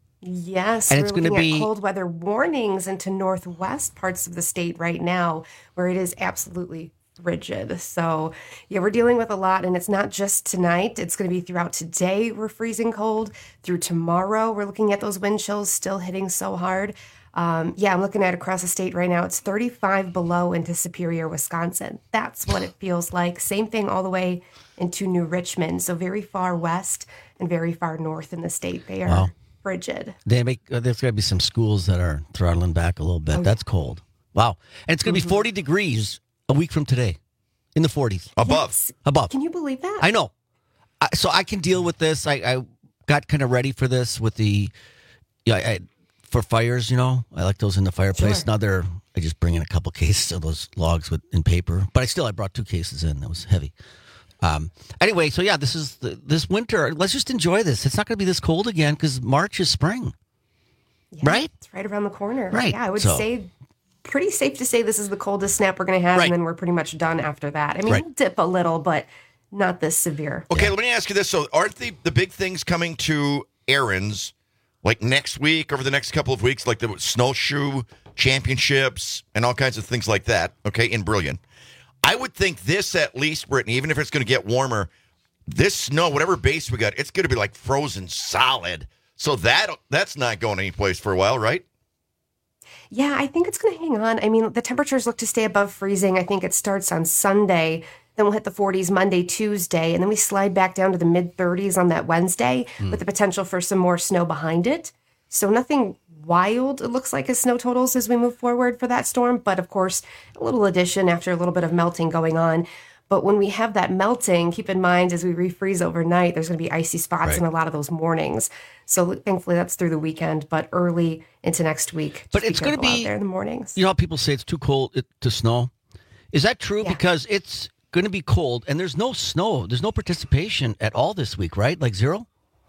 Yes, and we're it's going to looking be at cold weather warnings into northwest parts of the state right now, where it is absolutely frigid. So, yeah, we're dealing with a lot, and it's not just tonight. It's going to be throughout today. We're freezing cold. Through tomorrow, we're looking at those wind chills still hitting so hard. I'm looking at across the state right now. It's 35 below into Superior, Wisconsin. That's what it feels like. Same thing all the way into New Richmond. So very far west and very far north in the state. They are frigid. There's going to be some schools that are throttling back a little bit. That's cold. Wow. And it's going to be 40 degrees a week from today. In the 40s. Above. Yes. Above. Can you believe that? I know. So I can deal with this. I got kind of ready for this with the, for fires, I like those in the fireplace. Sure. Now I just bring in a couple cases of those logs in paper. But I brought 2 cases in. That was heavy. Anyway, so this is this winter. Let's just enjoy this. It's not going to be this cold again because March is spring. Yeah, right? It's right around the corner. Right. Yeah, I would say pretty safe to say this is the coldest snap we're going to have, and then we're pretty much done after that. I mean, we'll dip a little, but not this severe. Okay, let me ask you this. So aren't the big things coming to errands like next week, over the next couple of weeks, like the snowshoe championships and all kinds of things like that, okay, in Brilliant? I would think this at least, Brittany, even if it's going to get warmer, this snow, whatever base we got, it's going to be like frozen solid. So that's not going anyplace for a while, right? Yeah, I think it's going to hang on. I mean, the temperatures look to stay above freezing. I think it starts on Sunday. Then we'll hit the 40s Monday, Tuesday, and then we slide back down to the mid-30s on that Wednesday with the potential for some more snow behind it. So nothing wild, it looks like, as snow totals as we move forward for that storm. But, of course, a little addition after a little bit of melting going on. But when we have that melting, keep in mind, as we refreeze overnight, there's going to be icy spots in a lot of those mornings. So thankfully that's through the weekend, but early into next week. But it's going to be out there in the mornings. You know how people say it's too cold to snow? Is that true? Yeah. Because it's going to be cold and there's no snow. There's no participation at all this week, right? Like zero?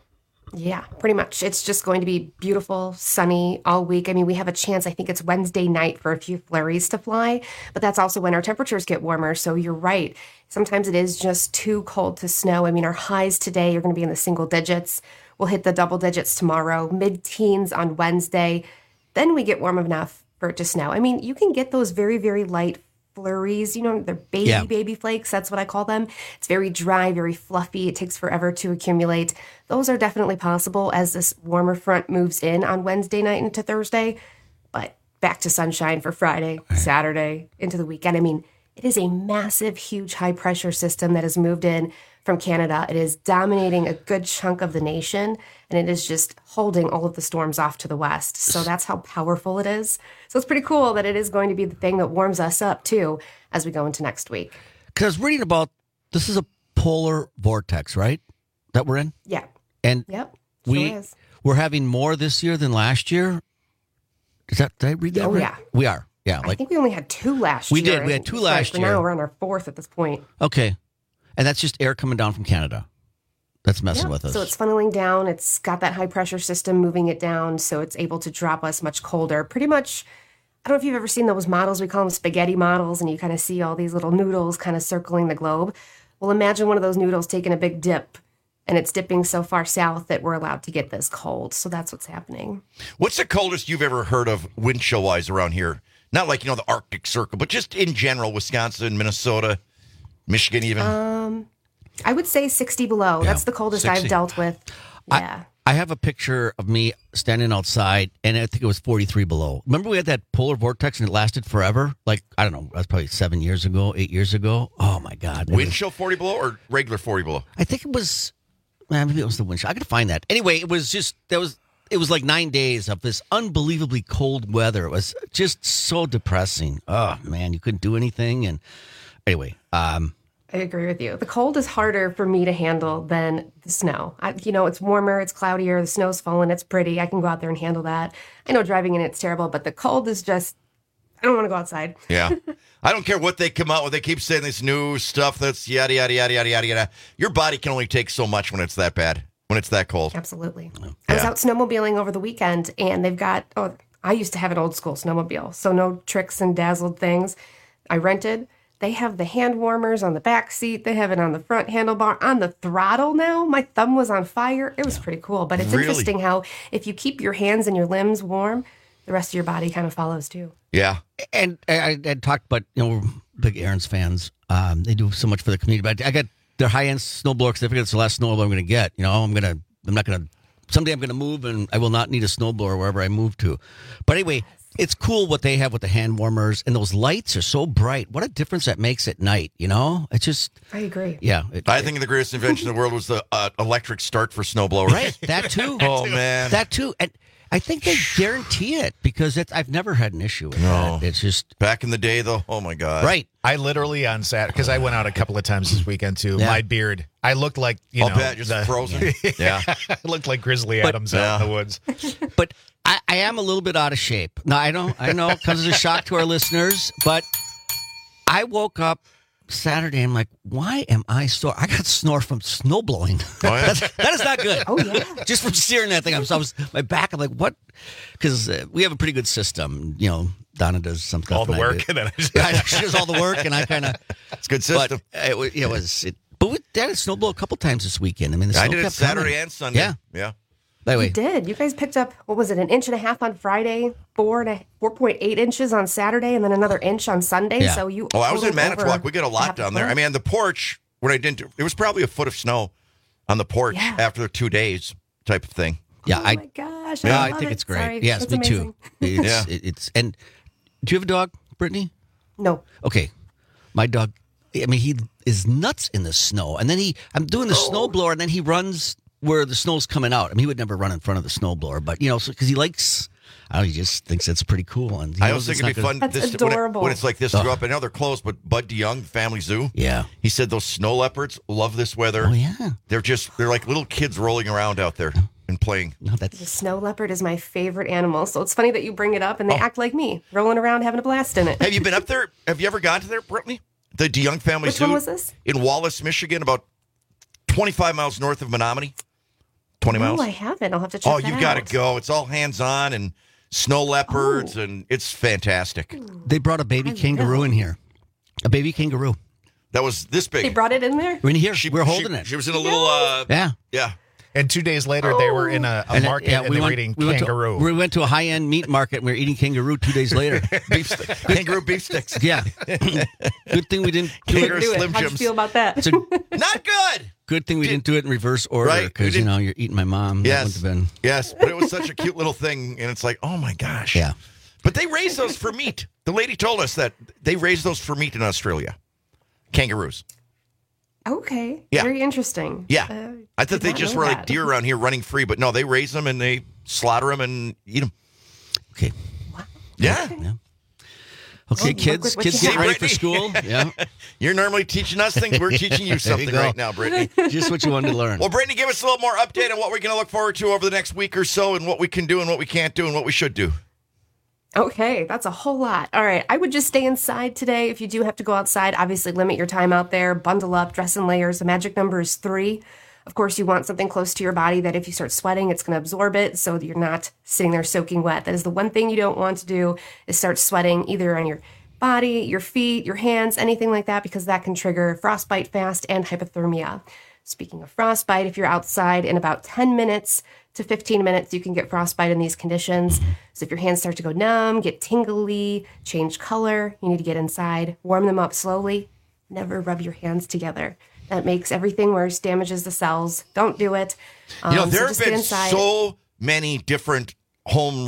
Yeah, pretty much. It's just going to be beautiful, sunny all week. I mean, we have a chance, I think it's Wednesday night for a few flurries to fly, but that's also when our temperatures get warmer. So you're right. Sometimes it is just too cold to snow. I mean, our highs today are going to be in the single digits. We'll hit the double digits tomorrow, mid-teens on Wednesday. Then we get warm enough for it to snow. I mean, you can get those very, very light flurries, they're baby flakes. That's what I call them. It's very dry, very fluffy. It takes forever to accumulate. Those are definitely possible as this warmer front moves in on Wednesday night into Thursday. But back to sunshine for Friday, Saturday, into the weekend. I mean, it is a massive, huge high pressure system that has moved in from Canada. It is dominating a good chunk of the nation, and it is just holding all of the storms off to the west. So that's how powerful it is. So it's pretty cool that it is going to be the thing that warms us up, too, as we go into next week. Because reading about, this is a polar vortex, right, that we're in? Yeah. And yep, sure we're having more this year than last year? Did I read that right? Yeah. We are. Yeah. I think we only had 2 last year. We did. We had 2 last year. Now we're on our 4th at this point. Okay. And that's just air coming down from Canada. That's messing with us. So it's funneling down. It's got that high pressure system moving it down, so it's able to drop us much colder. Pretty much, I don't know if you've ever seen those models. We call them spaghetti models, and you kind of see all these little noodles kind of circling the globe. Well, imagine one of those noodles taking a big dip, and it's dipping so far south that we're allowed to get this cold. So that's what's happening. What's the coldest you've ever heard of wind chill-wise around here? Not like, the Arctic Circle, but just in general, Wisconsin, Minnesota, Michigan even? I would say 60 below. Yeah, That's the coldest 60. I've dealt with. Yeah. I have a picture of me standing outside, and I think it was 43 below. Remember we had that polar vortex, and it lasted forever? Like, I don't know, that was probably 7 years ago, 8 years ago. Oh, my God. Wind chill 40 below or regular 40 below? I think it was, maybe it was the wind chill. I got to find that. Anyway, it was just, it was like 9 days of this unbelievably cold weather. It was just so depressing. Oh, man, you couldn't do anything. And anyway, I agree with you. The cold is harder for me to handle than the snow. It's warmer, it's cloudier, the snow's falling, it's pretty. I can go out there and handle that. I know driving in it's terrible, but the cold is just, I don't want to go outside. Yeah. I don't care what they come out with. They keep saying this new stuff that's yada, yada, yada, yada, yada, yada. Your body can only take so much when it's that bad, when it's that cold. Absolutely. I was out snowmobiling over the weekend, and they've got, I used to have an old school snowmobile, so no tricks and dazzled things. I rented. They have the hand warmers on the back seat. They have it on the front handlebar. On the throttle now, my thumb was on fire. It was pretty cool. But it's interesting how if you keep your hands and your limbs warm, the rest of your body kind of follows too. Yeah. And I talked about, we're big Aaron's fans. They do so much for the community. But I got their high-end snowblower certificate. It's the last snowblower I'm going to get. Someday I'm going to move, and I will not need a snowblower wherever I move to. But anyway, it's cool what they have with the hand warmers, and those lights are so bright. What a difference that makes at night, It's just... I agree. Yeah. I think the greatest invention in the world was the electric start for snowblowers. Right, that too. Oh, man. That too. And I think they guarantee it because I've never had an issue with that. It's just... Back in the day, though, oh, my God. Right. I literally on Saturday, because I went out a couple of times this weekend, too, my beard, I looked like, just frozen. Yeah. I looked like Grizzly Adams out in the woods. But I am a little bit out of shape. Now, I know it comes as a shock to our listeners, but I woke up Saturday, I'm like, why am I sore? I got snore from snow blowing. Oh, yeah. That is not good. Oh, yeah. Just from steering that thing. My back, I'm like, what? Because we have a pretty good system. Donna does some stuff. All the work. She does all the work, and I kind of. It's a good system. But it was. But we had a snow blow a couple times this weekend. I mean, the snow I did it kept Saturday coming. and Sunday. Yeah. Yeah. By the way, You did. You guys picked up, what was it, 1.5 inches on Friday, 4.8 inches on Saturday, and then another inch on Sunday. Yeah. So you. I was in over Manitowoc. We get a lot down there. I mean, the porch, when I didn't, it was probably a foot of snow on the porch after 2 days type of thing. Yeah, Oh my gosh. I love think it. it's great. Sorry. Yes, It's me amazing. too. And do you have a dog, Brittany? No. Okay, my dog. I mean, he is nuts in the snow, and then I'm doing the snow blower, and then he runs where the snow's coming out. I mean, he would never run in front of the snow blower, but because he likes. He just thinks it's pretty cool. And I also think it'd be fun. That's adorable. When it's like this to go up. I know they're closed, but Bud DeYoung, Family Zoo. Yeah. He said those snow leopards love this weather. Oh, yeah. They're like little kids rolling around out there and playing. No, The snow leopard is my favorite animal. So it's funny that you bring it up, and they act like me, rolling around, having a blast in it. Have you been up there? Have you ever gone to there, Brittany? The DeYoung Family Which Zoo. one was this? In Wallace, Michigan, about 25 miles north of Menominee. 20 miles? No, I haven't. I'll have to check that you've out. got to go. It's all hands-on and snow leopards, and it's fantastic. They brought a baby kangaroo in here. A baby kangaroo. That was this big. They brought it in there? We're in here. We're holding it. She was in a little... Yeah. Yeah. And 2 days later, they were in a market and they were eating kangaroo. We went to a high-end meat market and we were eating kangaroo 2 days later. Kangaroo beef sticks. Yeah. Good thing we didn't do Kangaroo it. Slim How'd you Jims. feel about that? Not good. Good thing we didn't do it in reverse order Right, because, we didn't- you're eating my mom. That Yes. wouldn't have been... Yes, but it was such a cute little thing, and it's like, oh my gosh. Yeah. But they raise those for meat. The lady told us that they raise those for meat in Australia. Kangaroos. Okay. Yeah. Very interesting. Yeah. I thought did they not just know were like that. deer around here running free, but no, they raise them and they slaughter them and eat them. Okay. Yeah. Okay, Oh, kids, look what kids you get have. ready for school. Yeah. You're normally teaching us things. We're teaching you something go. right now, Brittany. Just what you wanted to learn. Well, Brittany, give us a little more update on what we're going to look forward to over the next week or so and what we can do and what we can't do and what we should do. Okay, that's a whole lot. All right, I would just stay inside today. If you do have to go outside, obviously limit your time out there, bundle up, dress in layers. The magic number is 3. Of course, you want something close to your body that if you start sweating, it's going to absorb it so that you're not sitting there soaking wet. That is the one thing you don't want to do is start sweating either on your body, your feet, your hands, anything like that, because that can trigger frostbite fast and hypothermia. Speaking of frostbite, if you're outside in about 10 minutes to 15 minutes, you can get frostbite in these conditions. So if your hands start to go numb, get tingly, change color, you need to get inside, warm them up slowly. Never rub your hands together. That makes everything worse, damages the cells. Don't do it. There so have just get been inside. so many different home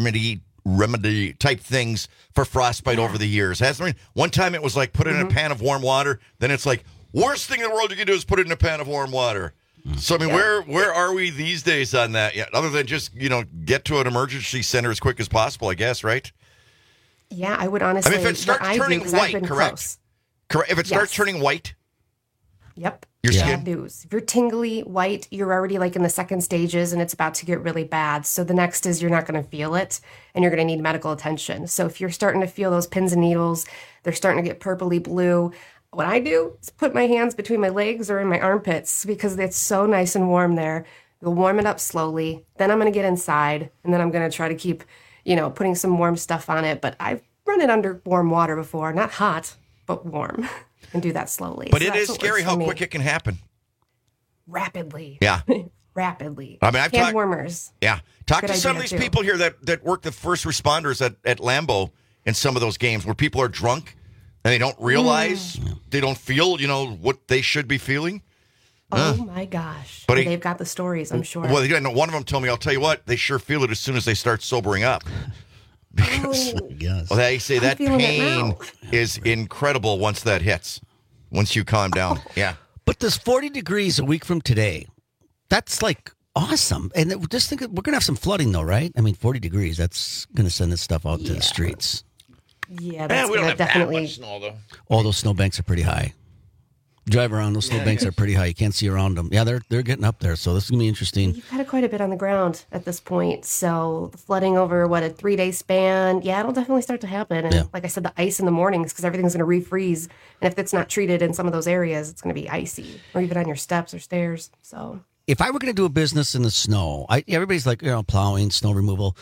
remedy type things for frostbite over the years. Hasn't there been? One time it was like put it in a pan of warm water. Then it's like, worst thing in the world you can do is put it in a pan of warm water. So, I mean, where are we these days on that? Yeah, other than just, get to an emergency center as quick as possible, I guess, right? Yeah, I would honestly. I mean, if it starts turning white, correct? Correct. If it starts turning white, Yep. Your skin? Bad news. If you're tingly, white, you're already like in the second stages and it's about to get really bad. So the next is you're not going to feel it and you're going to need medical attention. So if you're starting to feel those pins and needles, they're starting to get purpley blue. What I do is put my hands between my legs or in my armpits because it's so nice and warm there. You'll warm it up slowly. Then I'm going to get inside and then I'm going to try to keep, putting some warm stuff on it. But I've run it under warm water before, not hot, but warm. And do that slowly. But So it that's is what scary works for how me. quick it can happen. Rapidly. Yeah. Rapidly. I mean, I've Hand talked- warmers. Yeah. Talk Good to some of idea, these too. people here that work the first responders at Lambeau in some of those games where people are drunk and they don't realize, they don't feel, what they should be feeling. Oh my gosh. But They've got the stories, I'm sure. Well, one of them told me, I'll tell you what, they sure feel it as soon as they start sobering up. Because they say that feeling it pain now. is incredible once that hits, once you calm down. Yeah. But this 40 degrees a week from today, that's like awesome. And just think, we're going to have some flooding though, right? I mean, 40 degrees, that's going to send this stuff out to the streets. Yeah, that's we don't gonna have definitely. that much snow, though. All those snowbanks are pretty high. Drive around, those snowbanks are pretty high. You can't see around them. Yeah, they're getting up there, so this is going to be interesting. You've had quite a bit on the ground at this point. So the flooding over, a 3-day span? Yeah, it'll definitely start to happen. And like I said, the ice in the mornings, because everything's going to refreeze. And if it's not treated in some of those areas, it's going to be icy, or even on your steps or stairs. So If I were going to do a business in the snow, everybody's like, plowing, snow removal,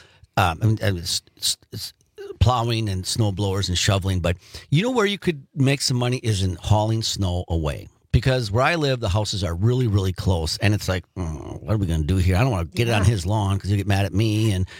it's plowing and snow blowers and shoveling. But you know where you could make some money is in hauling snow away. Because where I live, the houses are really, really close. And it's like, what are we going to do here? I don't want to get it on his lawn because he'll get mad at me. And,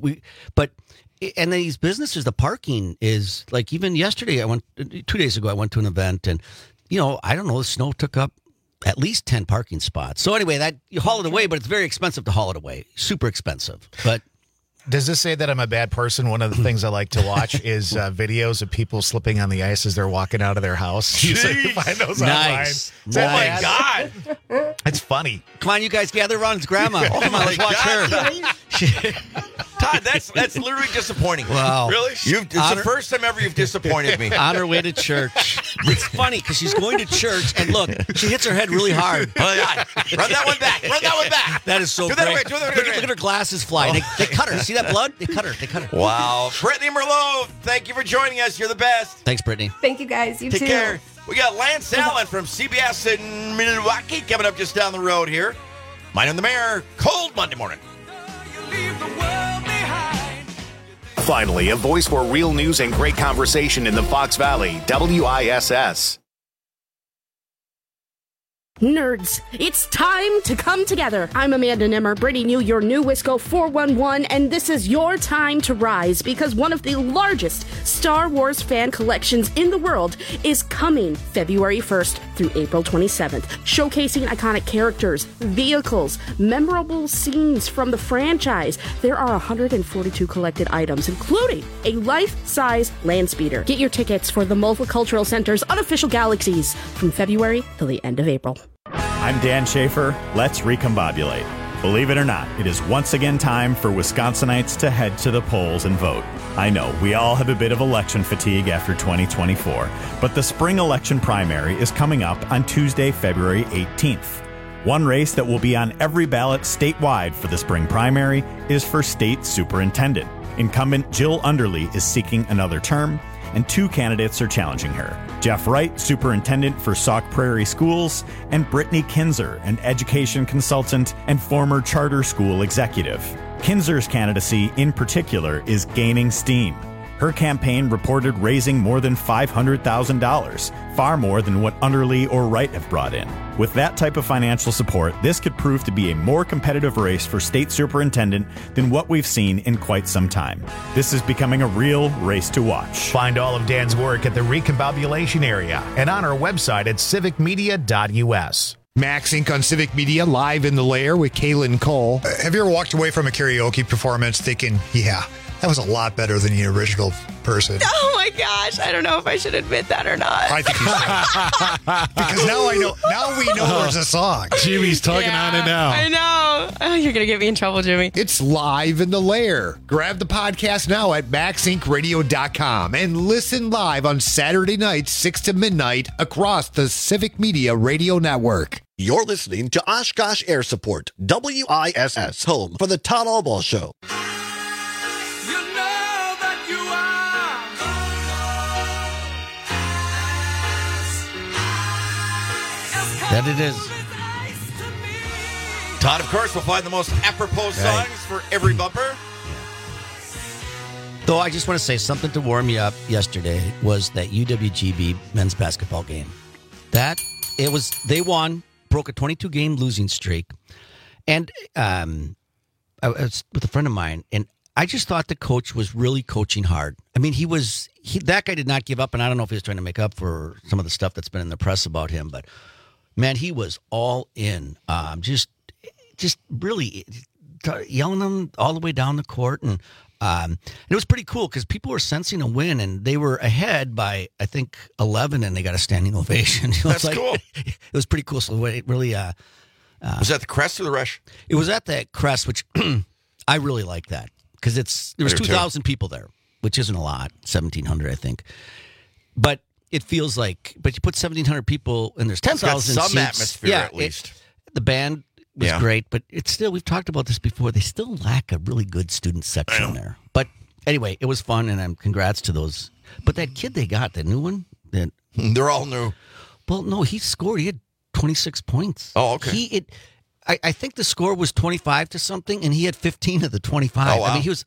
and these businesses, the parking is like, even yesterday, 2 days ago, I went to an event and, I don't know, the snow took up at least 10 parking spots. So anyway, that you haul it away, but it's very expensive to haul it away. Super expensive. But does this say that I'm a bad person? One of the things I like to watch is videos of people slipping on the ice as they're walking out of their house. You find those Nice. online. Oh my Nice. God. It's funny. Come on, you guys gather around his grandma. Come on, let's watch her. Todd, that's literally disappointing. Wow. Really? It's the first time ever you've disappointed me. On her way to church. It's funny because she's going to church and look, she hits her head really hard. Oh, yeah. Run that one back. Run that one back. That is so Do that great. way, do that way, Look at her glasses fly. They cut her. See that blood? They cut her. Wow. Brittany Merlot, thank you for joining us. You're the best. Thanks, Brittany. thank you guys. You Take too. care. We got Lance Allen from CBS in Milwaukee coming up just down the road here. Mine and the Mayor, cold Monday morning. Finally, a voice for real news and great conversation in the Fox Valley, WISS. Nerds, it's time to come together. I'm Amanda Nimmer, bringing you your new Wisco 411, and this is your time to rise because one of the largest Star Wars fan collections in the world is coming February 1st through April 27th, showcasing iconic characters, vehicles, memorable scenes from the franchise. There are 142 collected items, including a life-size land speeder. Get your tickets for the Multicultural Center's unofficial galaxies from February till the end of April. I'm Dan Schaefer. Let's recombobulate. Believe it or not, it is once again time for Wisconsinites to head to the polls and vote. I know, we all have a bit of election fatigue after 2024, but the spring election primary is coming up on Tuesday, February 18th. One race that will be on every ballot statewide for the spring primary is for state superintendent. Incumbent Jill Underly is seeking another term, and 2 candidates are challenging her. Jeff Wright, superintendent for Sauk Prairie Schools, and Brittany Kinzer, an education consultant and former charter school executive. Kinzer's candidacy, in particular, is gaining steam. Her campaign reported raising more than $500,000, far more than what Underly or Wright have brought in. With that type of financial support, this could prove to be a more competitive race for state superintendent than what we've seen in quite some time. This is becoming a real race to watch. Find all of Dan's work at the Recombobulation area and on our website at civicmedia.us. Max Inc. on Civic Media, live in the lair with Kaylin Cole. Have you ever walked away from a karaoke performance thinking, yeah, that was a lot better than the original person? Oh my gosh, I don't know if I should admit that or not. I think you should. Because now we know there's a song. Jimmy's tugging on it now. I know. Oh, you're going to get me in trouble, Jimmy. It's live in the lair. Grab the podcast now at maxincradio.com and listen live on Saturday nights, 6 to midnight across the Civic Media Radio Network. You're listening to Oshkosh Air Support, WISS, home for the Todd Allball Show. That it is. Todd, of course, will find the most apropos songs for every bumper. Though I just want to say something to warm you up yesterday was that UWGB men's basketball game. They won, broke a 22-game losing streak. And I was with a friend of mine, and I just thought the coach was really coaching hard. I mean, that guy did not give up, and I don't know if he was trying to make up for some of the stuff that's been in the press about him, but man, he was all in. Just really yelling them all the way down the court. And it was pretty cool because people were sensing a win, and they were ahead by, I think, 11, and they got a standing ovation. That's cool. It was pretty cool. So it really... was that the Crest or the Rush? It was at the Crest, which I really like that because there was 2,000 people there, which isn't a lot, 1,700, I think. But it feels like, but you put 1,700 people and there's 10,000 seats. Some atmosphere, at least. The band was great, but it's still, we've talked about this before, they still lack a really good student section there. But anyway, it was fun, and congrats to those. But that kid they got, that new one, they're all new. Well, no, he scored. He had 26 points. Oh, okay. I think the score was 25 to something, and he had 15 of the 25. Oh, wow. I mean, he was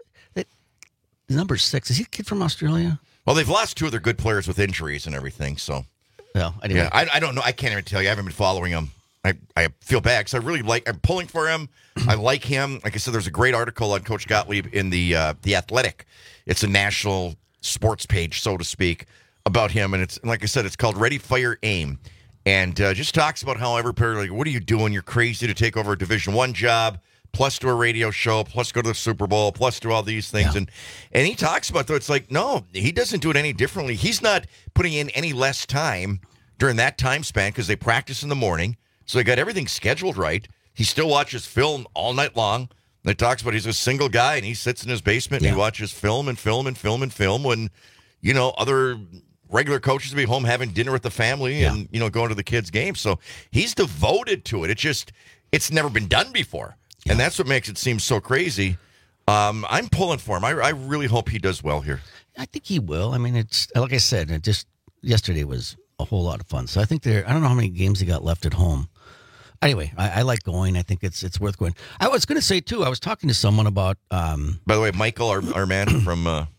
number 6. Is he a kid from Australia? Well, they've lost 2 of their good players with injuries and everything, so. Well, anyway. Yeah, I don't know. I can't even tell you. I haven't been following him. I feel bad because I'm pulling for him. I like him. Like I said, there's a great article on Coach Gottlieb in the Athletic. It's a national sports page, so to speak, about him. And it's, like I said, it's called Ready, Fire, Aim. And just talks about how every player, like, what are you doing? You're crazy to take over a Division I job, plus do a radio show, plus go to the Super Bowl, plus do all these things. Yeah. And he talks about, though, it's like, no, he doesn't do it any differently. He's not putting in any less time during that time span because they practice in the morning. So they got everything scheduled right. He still watches film all night long. And it talks about he's a single guy, and he sits in his basement and he watches film and film and film and film when, other regular coaches will be home having dinner with the family and, going to the kids' games. So he's devoted to it. It's never been done before. Yeah. And that's what makes it seem so crazy. I'm pulling for him. I really hope he does well here. I think he will. I mean, it's like I said, yesterday was a whole lot of fun. So I think I don't know how many games they got left at home. Anyway, I like going. I think it's worth going. I was going to say, too, I was talking to someone about... By the way, Michael, our man from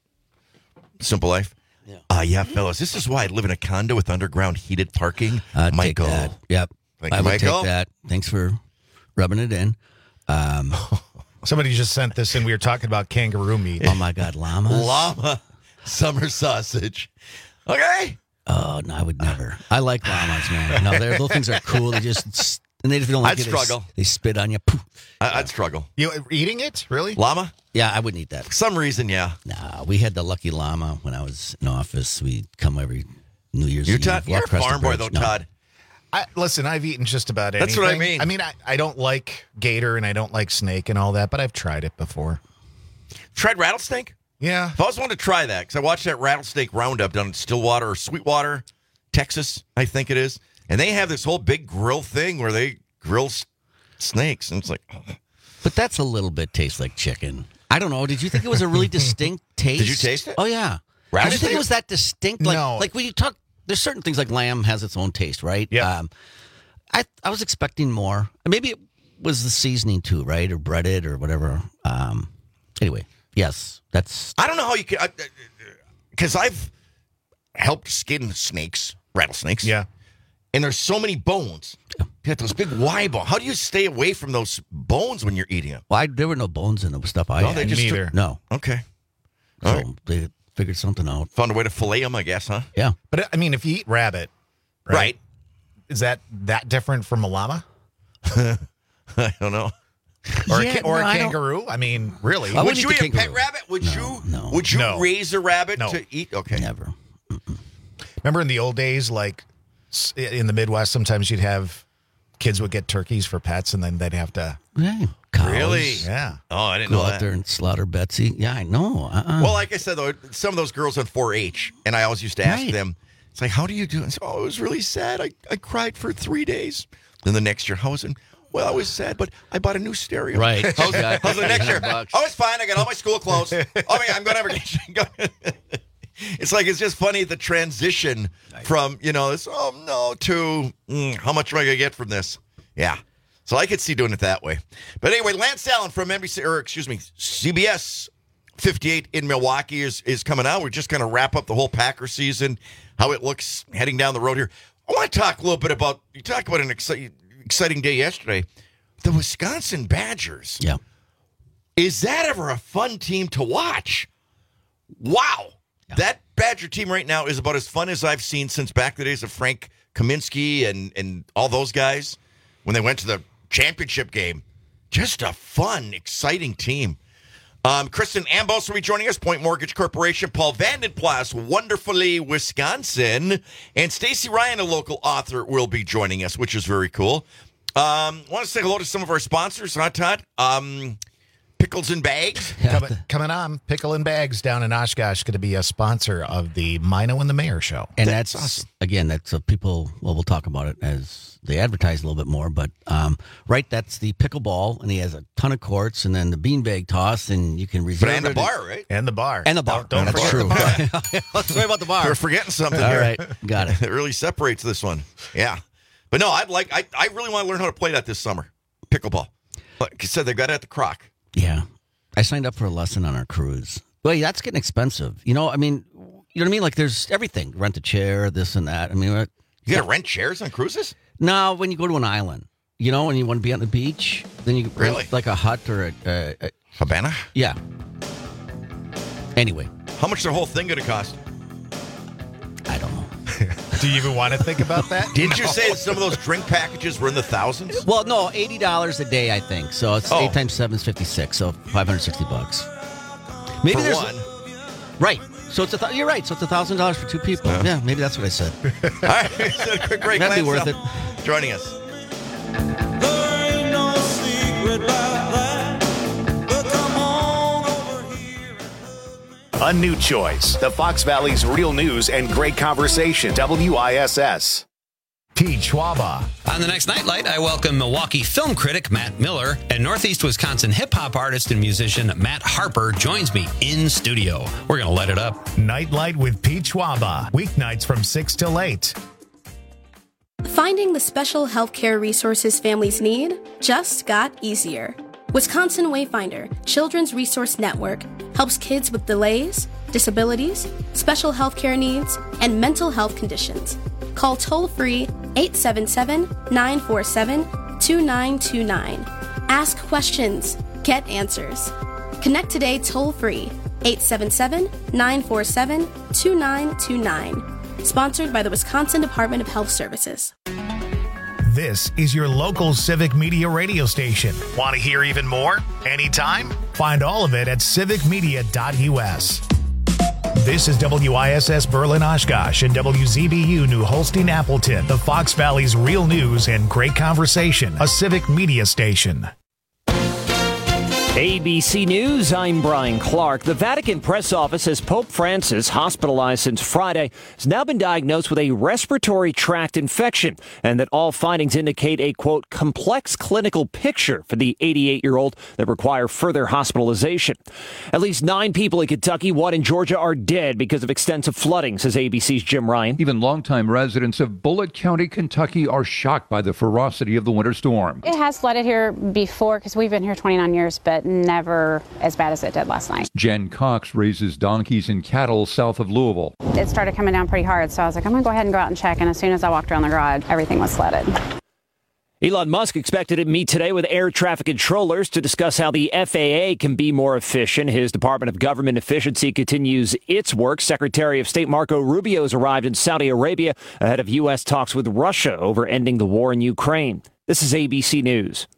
Simple Life. Yeah, fellas, this is why I live in a condo with underground heated parking. Michael. Take that. Yep. Thank I you, would Michael. take that. Thanks for rubbing it in. Somebody just sent this in. We were talking about kangaroo meat. Oh, my God. Llamas? Llama summer sausage. Okay. Oh, no, I would never. I like llamas, man. No, those things are cool. They just... And they don't like I'd it. struggle. They spit on you. Poof. I'd struggle. You eating it? Really? Llama? Yeah, I wouldn't eat that. For some reason, yeah. Nah, we had the lucky llama when I was in office. We'd come every New Year's You're Eve. Todd. You're a farm boy, though, Todd. Listen, I've eaten just about anything. That's what I mean. I mean, I don't like gator and I don't like snake and all that, but I've tried it before. Tried rattlesnake? Yeah. I've always wanted to try that because I watched that rattlesnake roundup down in Stillwater or Sweetwater, Texas, I think it is. And they have this whole big grill thing where they grill snakes. And it's like... But that's a little bit tastes like chicken. I don't know. Did you think it was a really distinct taste? Did you taste it? Oh, yeah. Did you think it was that distinct? Like, No. Like when you talk... There's certain things like lamb has its own taste, right? Yeah. I was expecting more. Maybe it was the seasoning too, right? Or breaded or whatever. Anyway, yes, that's... I don't know how you can... Because I've helped skin snakes, rattlesnakes. Yeah. And there's so many bones. You got those big Y bones. How do you stay away from those bones when you're eating them? Well, there were no bones in the stuff I No, had. they just Neither. No. Okay. So All right. they figured something out. Found a way to fillet them, I guess, huh? Yeah. But I mean, if you eat rabbit, Right. is that different from a llama? I don't know. Or Yeah, a no, I don't- kangaroo? I mean, really? I Would wouldn't you eat eat the a pet kangaroo. rabbit? Would No. you No. raise a rabbit No. to eat? Okay. Never. Remember in the old days, like in the Midwest, sometimes you'd have kids would get turkeys for pets, and then they'd have to. Yeah. Cows. Really? Yeah. Oh, I didn't Go know out that. there and slaughter Betsy. Yeah, I know. Well, like I said, though, some of those girls on 4-H, and I always used to ask Right. them, it's like, how do you do it? I said, oh, it was really sad. I cried for 3 days. Then the next year, how was it? Well, I was sad, but I bought a new stereo. Right. How's Yeah, the next year? $800. Oh, it's fine. I got all my school clothes. Oh, yeah, I'm going to have It's like, it's just funny the transition from, this, oh, no, to how much am I going to get from this? Yeah. So I could see doing it that way. But anyway, Lance Allen from CBS 58 in Milwaukee is coming out. We're just going to wrap up the whole Packer season, how it looks heading down the road here. I want to talk a little bit about, you talked about an exciting day yesterday. The Wisconsin Badgers. Yeah. Is that ever a fun team to watch? Wow. Yeah. That Badger team right now is about as fun as I've seen since back the days of Frank Kaminsky and all those guys when they went to the championship game. Just a fun, exciting team. Kristen Ambos will be joining us, Point Mortgage Corporation, Paul Vandenplas, Wonderfully Wisconsin, and Stacy Ryan, a local author, will be joining us, which is very cool. Want to say hello to some of our sponsors, huh, Todd? Pickles and Bags. Coming on, Pickle and Bags down in Oshkosh, going to be a sponsor of the Mino and the Mayor show. And that's awesome. Again, that's people, we'll talk about it as they advertise a little bit more, but right, that's the pickleball, and he has a ton of courts, and then the beanbag toss, and you can reserve and the bar, right? And the bar. And the bar. Don't that's forget true. the bar. Let's talk about the bar. We're forgetting something All here. right, got it. It really separates this one. Yeah. But no, I really want to learn how to play that this summer. Pickleball. Like I said, they got it at the Croc. Yeah. I signed up for a lesson on our cruise. Well, that's getting expensive. You know what I mean? Like there's everything. Rent a chair, this and that. I mean, you got to rent chairs on cruises? No, when you go to an island, when you want to be on the beach, then you rent like a hut or a cabana? Yeah. Anyway. How much is the whole thing going to cost? I don't know. Do you even want to think about that? Didn't you say that some of those drink packages were in the thousands? Well, no, $80 a day, I think. So it's 8 times 7 is 56, so $560. Maybe for there's one. Right. So it's you're right. So it's $1,000 for two people. Yeah, maybe that's what I said. All right. So quick break. That'd be worth it. Joining us. A new choice. The Fox Valley's real news and great conversation. WISS. Pete Schwaba. On the next Nightlight, I welcome Milwaukee film critic Matt Miller and Northeast Wisconsin hip-hop artist and musician Matt Harper joins me in studio. We're going to light it up. Nightlight with Pete Schwaba. Weeknights from 6 till 8. Finding the special healthcare resources families need just got easier. Wisconsin Wayfinder Children's Resource Network helps kids with delays, disabilities, special healthcare needs, and mental health conditions. Call toll-free 877-947-2929. Ask questions. Get answers. Connect today toll-free 877-947-2929. Sponsored by the Wisconsin Department of Health Services. This is your local Civic Media radio station. Want to hear even more? Anytime? Find all of it at civicmedia.us. This is WISS Berlin Oshkosh and WZBU New Holstein Appleton, the Fox Valley's real news and great conversation, a Civic Media station. ABC News, I'm Brian Clark. The Vatican press office says Pope Francis, hospitalized since Friday, has now been diagnosed with a respiratory tract infection, and that all findings indicate a, quote, complex clinical picture for the 88-year-old that require further hospitalization. At least 9 people in Kentucky, 1 in Georgia, are dead because of extensive flooding, says ABC's Jim Ryan. Even longtime residents of Bullitt County, Kentucky, are shocked by the ferocity of the winter storm. It has flooded here before because we've been here 29 years, but never as bad as it did last night. Jen Cox raises donkeys and cattle south of Louisville. It started coming down pretty hard, so I was like, I'm going to go ahead and go out and check. And as soon as I walked around the garage, everything was flooded. Elon Musk expected to meet today with air traffic controllers to discuss how the FAA can be more efficient. His Department of Government Efficiency continues its work. Secretary of State Marco Rubio has arrived in Saudi Arabia ahead of U.S. talks with Russia over ending the war in Ukraine. This is ABC News.